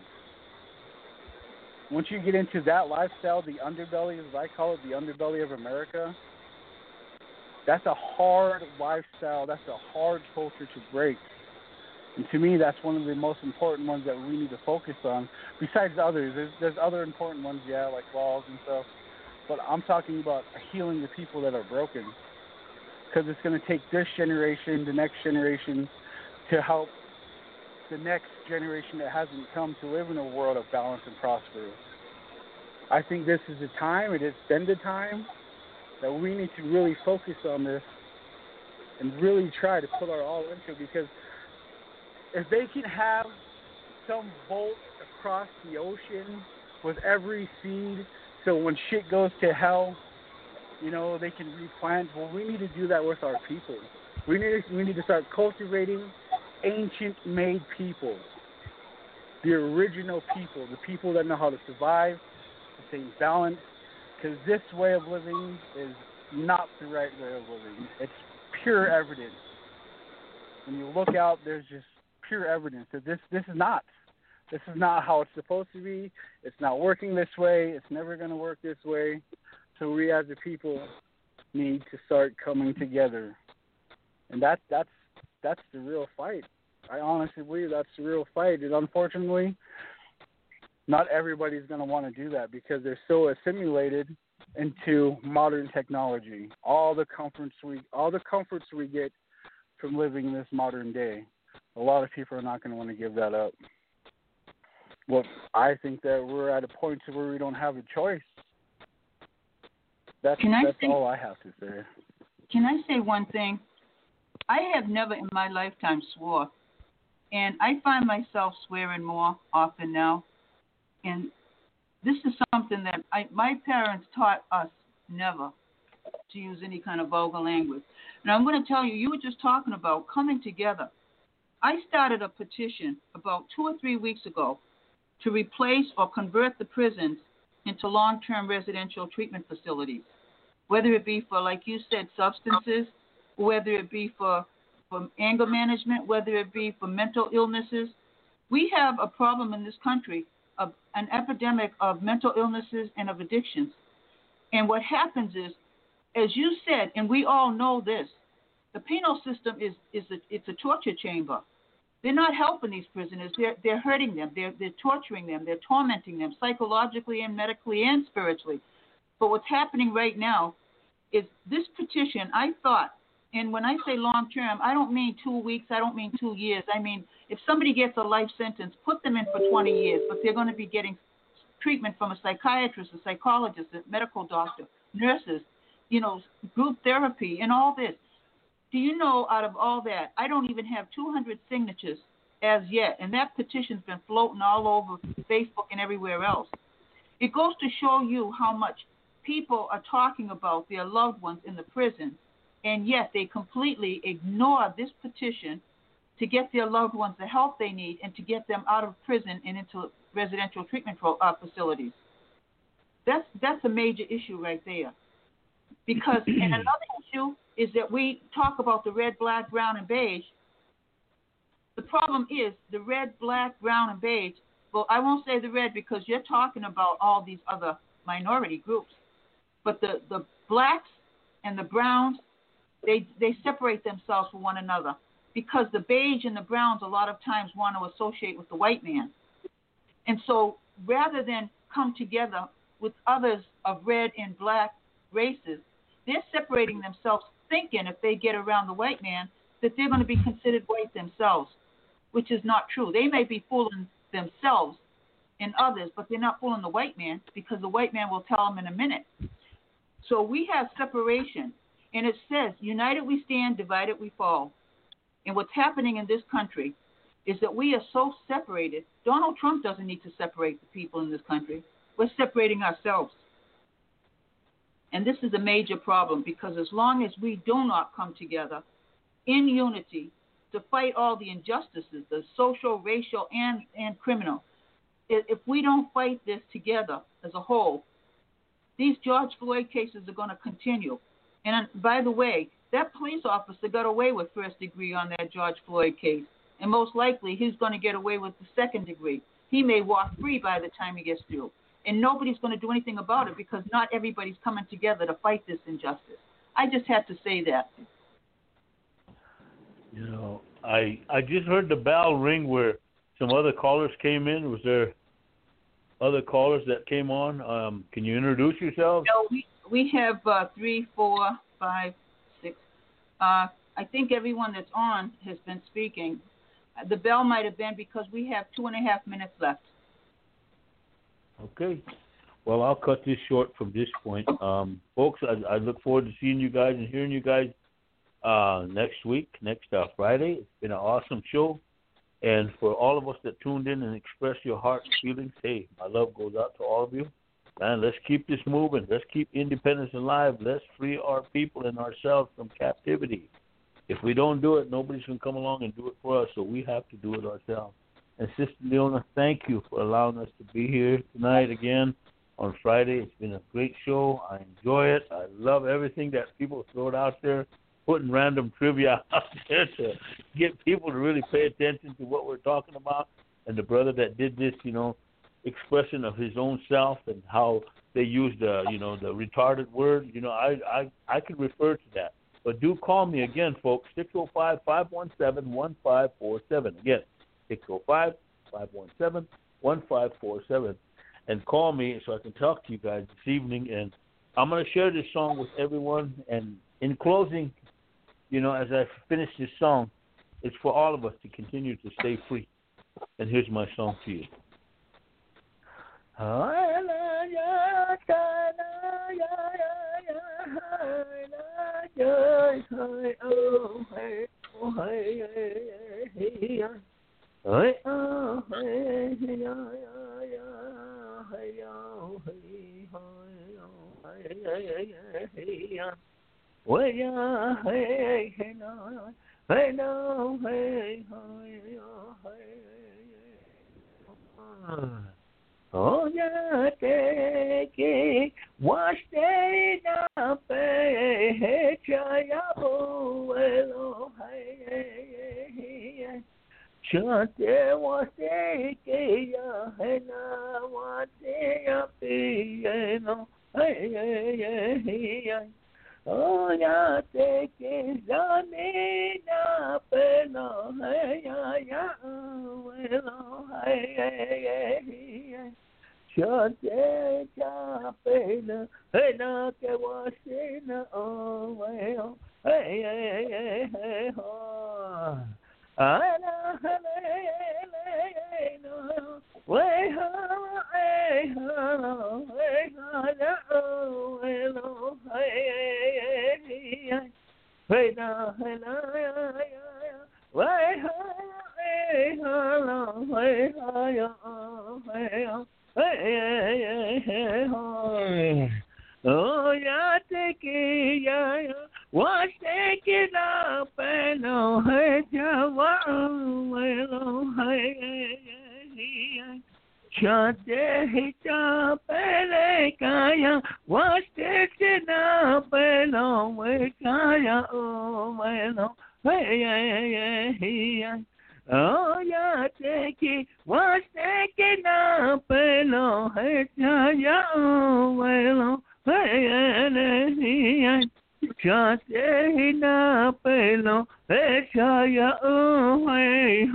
Once you get into that lifestyle, the underbelly, as I call it, the underbelly of America, that's a hard lifestyle. That's a hard culture to break. And to me, that's one of the most important ones that we need to focus on, besides others. There's, there's other important ones, yeah, like laws and stuff. But I'm talking about healing the people that are broken. Because it's going to take this generation, the next generation, to help the next generation that hasn't come to live in a world of balance and prosperity. I think this is the time, it has been the time, that we need to really focus on this and really try to put our all into it, because if they can have some bolt across the ocean with every seed, so when shit goes to hell, you know, they can replant. Well, we need to do that with our people. We need to, we need to start cultivating ancient-made people, the original people, the people that know how to survive, to stay in balance, because this way of living is not the right way of living. It's pure evidence. When you look out, there's just pure evidence that this this is not. This is not how it's supposed to be. It's not working this way. It's never going to work this way. So we as a people need to start coming together. And that, that's that's the real fight. I honestly believe that's the real fight. And unfortunately, not everybody's going to want to do that because they're so assimilated into modern technology. All the comforts we all the comforts we get from living in this modern day. A lot of people are not going to want to give that up. Well, I think that we're at a point to where we don't have a choice. That's, Can I that's say, all I have to say. Can I say one thing? I have never in my lifetime swore, and I find myself swearing more often now. And this is something that I, my parents taught us never to use any kind of vulgar language. And I'm going to tell you, you were just talking about coming together. I started a petition about two or three weeks ago to replace or convert the prisons into long-term residential treatment facilities, whether it be for, like you said, substances, whether it be for, for anger management, whether it be for mental illnesses. We have a problem in this country of an epidemic of mental illnesses and of addictions. And what happens is, as you said, and we all know this, the penal system is, is a, it's a torture chamber. They're not helping these prisoners. They're, they're hurting them. They're, they're torturing them. They're tormenting them psychologically and medically and spiritually. But what's happening right now is this petition, I thought, and when I say long term, I don't mean two weeks. I don't mean two years. I mean, if somebody gets a life sentence, put them in for twenty years, but they're going to be getting treatment from a psychiatrist, a psychologist, a medical doctor, nurses, you know, group therapy, and all this. Do you know, out of all that, I don't even have two hundred signatures as yet, and that petition's been floating all over Facebook and everywhere else. It goes to show you how much people are talking about their loved ones in the prison, and yet they completely ignore this petition to get their loved ones the help they need and to get them out of prison and into residential treatment uh, facilities. That's that's a major issue right there. Because, and another issue is that we talk about the red, black, brown, and beige. The problem is the red, black, brown, and beige. Well, I won't say the red because you're talking about all these other minority groups. But the, the blacks and the browns, they they separate themselves from one another because the beige and the browns a lot of times want to associate with the white man. And so rather than come together with others of red and black races, they're separating themselves, thinking if they get around the white man that they're going to be considered white themselves, which is not true. They may be fooling themselves and others, but they're not fooling the white man because the white man will tell them in a minute. So we have separation, and it says, united we stand, divided we fall. And what's happening in this country is that we are so separated. Donald Trump doesn't need to separate the people in this country. We're separating ourselves. And this is a major problem because as long as we do not come together in unity to fight all the injustices, the social, racial, and, and criminal, if we don't fight this together as a whole, these George Floyd cases are going to continue. And by the way, that police officer got away with first degree on that George Floyd case. And most likely he's going to get away with the second degree. He may walk free by the time he gets through. And nobody's going to do anything about it because not everybody's coming together to fight this injustice. I just had to say that. You know, I I just heard the bell ring where some other callers came in. Was there other callers that came on? Um, can you introduce yourselves? No, we, we have uh, three, four, five, six. Uh, I think everyone that's on has been speaking. The bell might have been because we have two and a half minutes left. Okay. Well, I'll cut this short from this point. Um, folks, I, I look forward to seeing you guys and hearing you guys uh, next week, next uh, Friday. It's been an awesome show. And for all of us that tuned in and expressed your heart's feelings, hey, my love goes out to all of you. And let's keep this moving. Let's keep independence alive. Let's free our people and ourselves from captivity. If we don't do it, nobody's going to come along and do it for us, so we have to do it ourselves. And Sister Leona, thank you for allowing us to be here tonight again on Friday. It's been a great show. I enjoy it. I love everything that people throw out there, putting random trivia out there to get people to really pay attention to what we're talking about. And the brother that did this, you know, expression of his own self and how they use the, you know, the retarded word, you know, I, I, I could refer to that. But do call me again, folks, six oh five, five one seven, one five four seven. Again, six oh five, five one seven, one five four seven. And call me so I can talk to you guys this evening. And I'm going to share this song with everyone. And in closing, you know, as I finish this song, it's for all of us to continue to stay free. And here's my song to you. Oh, ya te que waste na pe chaya buelo hai chate waste hey, hey, hey, hey. Oh, ya te que जाने ना पहना है या या वेलो hey, hey, hey, hey. Chante cha pena hey na que wasina oh well hey hey hey hey ho ana hey no way ha hey ha hey ha oh well hey hey hey na hey na way ha hey ha hey ha hey hey, hey, hey, hey, oh, ya te que ya, was taking up and oh, hey, Java, well, hey, hey, hey, Chante hita pele kaya, was taking up and oh, hey, kaya, oh, well, hey, hey, hey, hey. Oh, ya te que was taking up and hey, ya, well, hey, hey, Chante up and hey, ya, hey,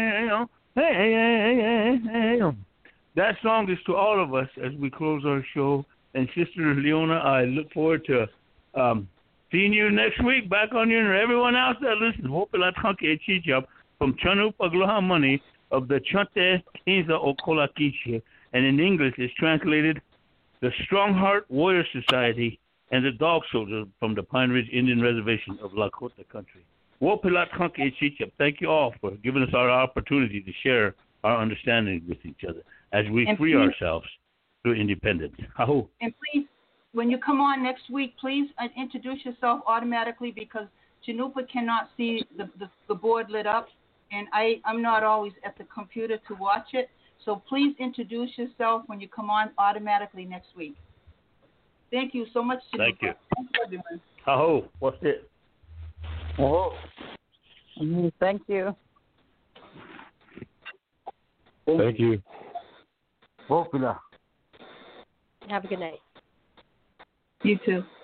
hey, hey, that song is to all of us as we close our show. And Sister Leona, I look forward to um, seeing you next week back on your, everyone else that listens. Hope la tanke chichap. From Chanu Pagloha Money of the Chante Inza Okola Kiche, and in English is translated the Strong Heart Warrior Society and the Dog Soldiers from the Pine Ridge Indian Reservation of Lakota Country. Thank you all for giving us our opportunity to share our understanding with each other as we and free please, ourselves through independence. Aho. And please, when you come on next week, please uh, introduce yourself automatically because Chanupa cannot see the, the, the board lit up. And I, I'm not always at the computer to watch it. So please introduce yourself when you come on automatically next week. Thank you so much, Chanupa. Thank you. Thank you, everyone. Aho, what's it? Oh. Mm, thank you. Thank you. Popular. Have a good night. You too.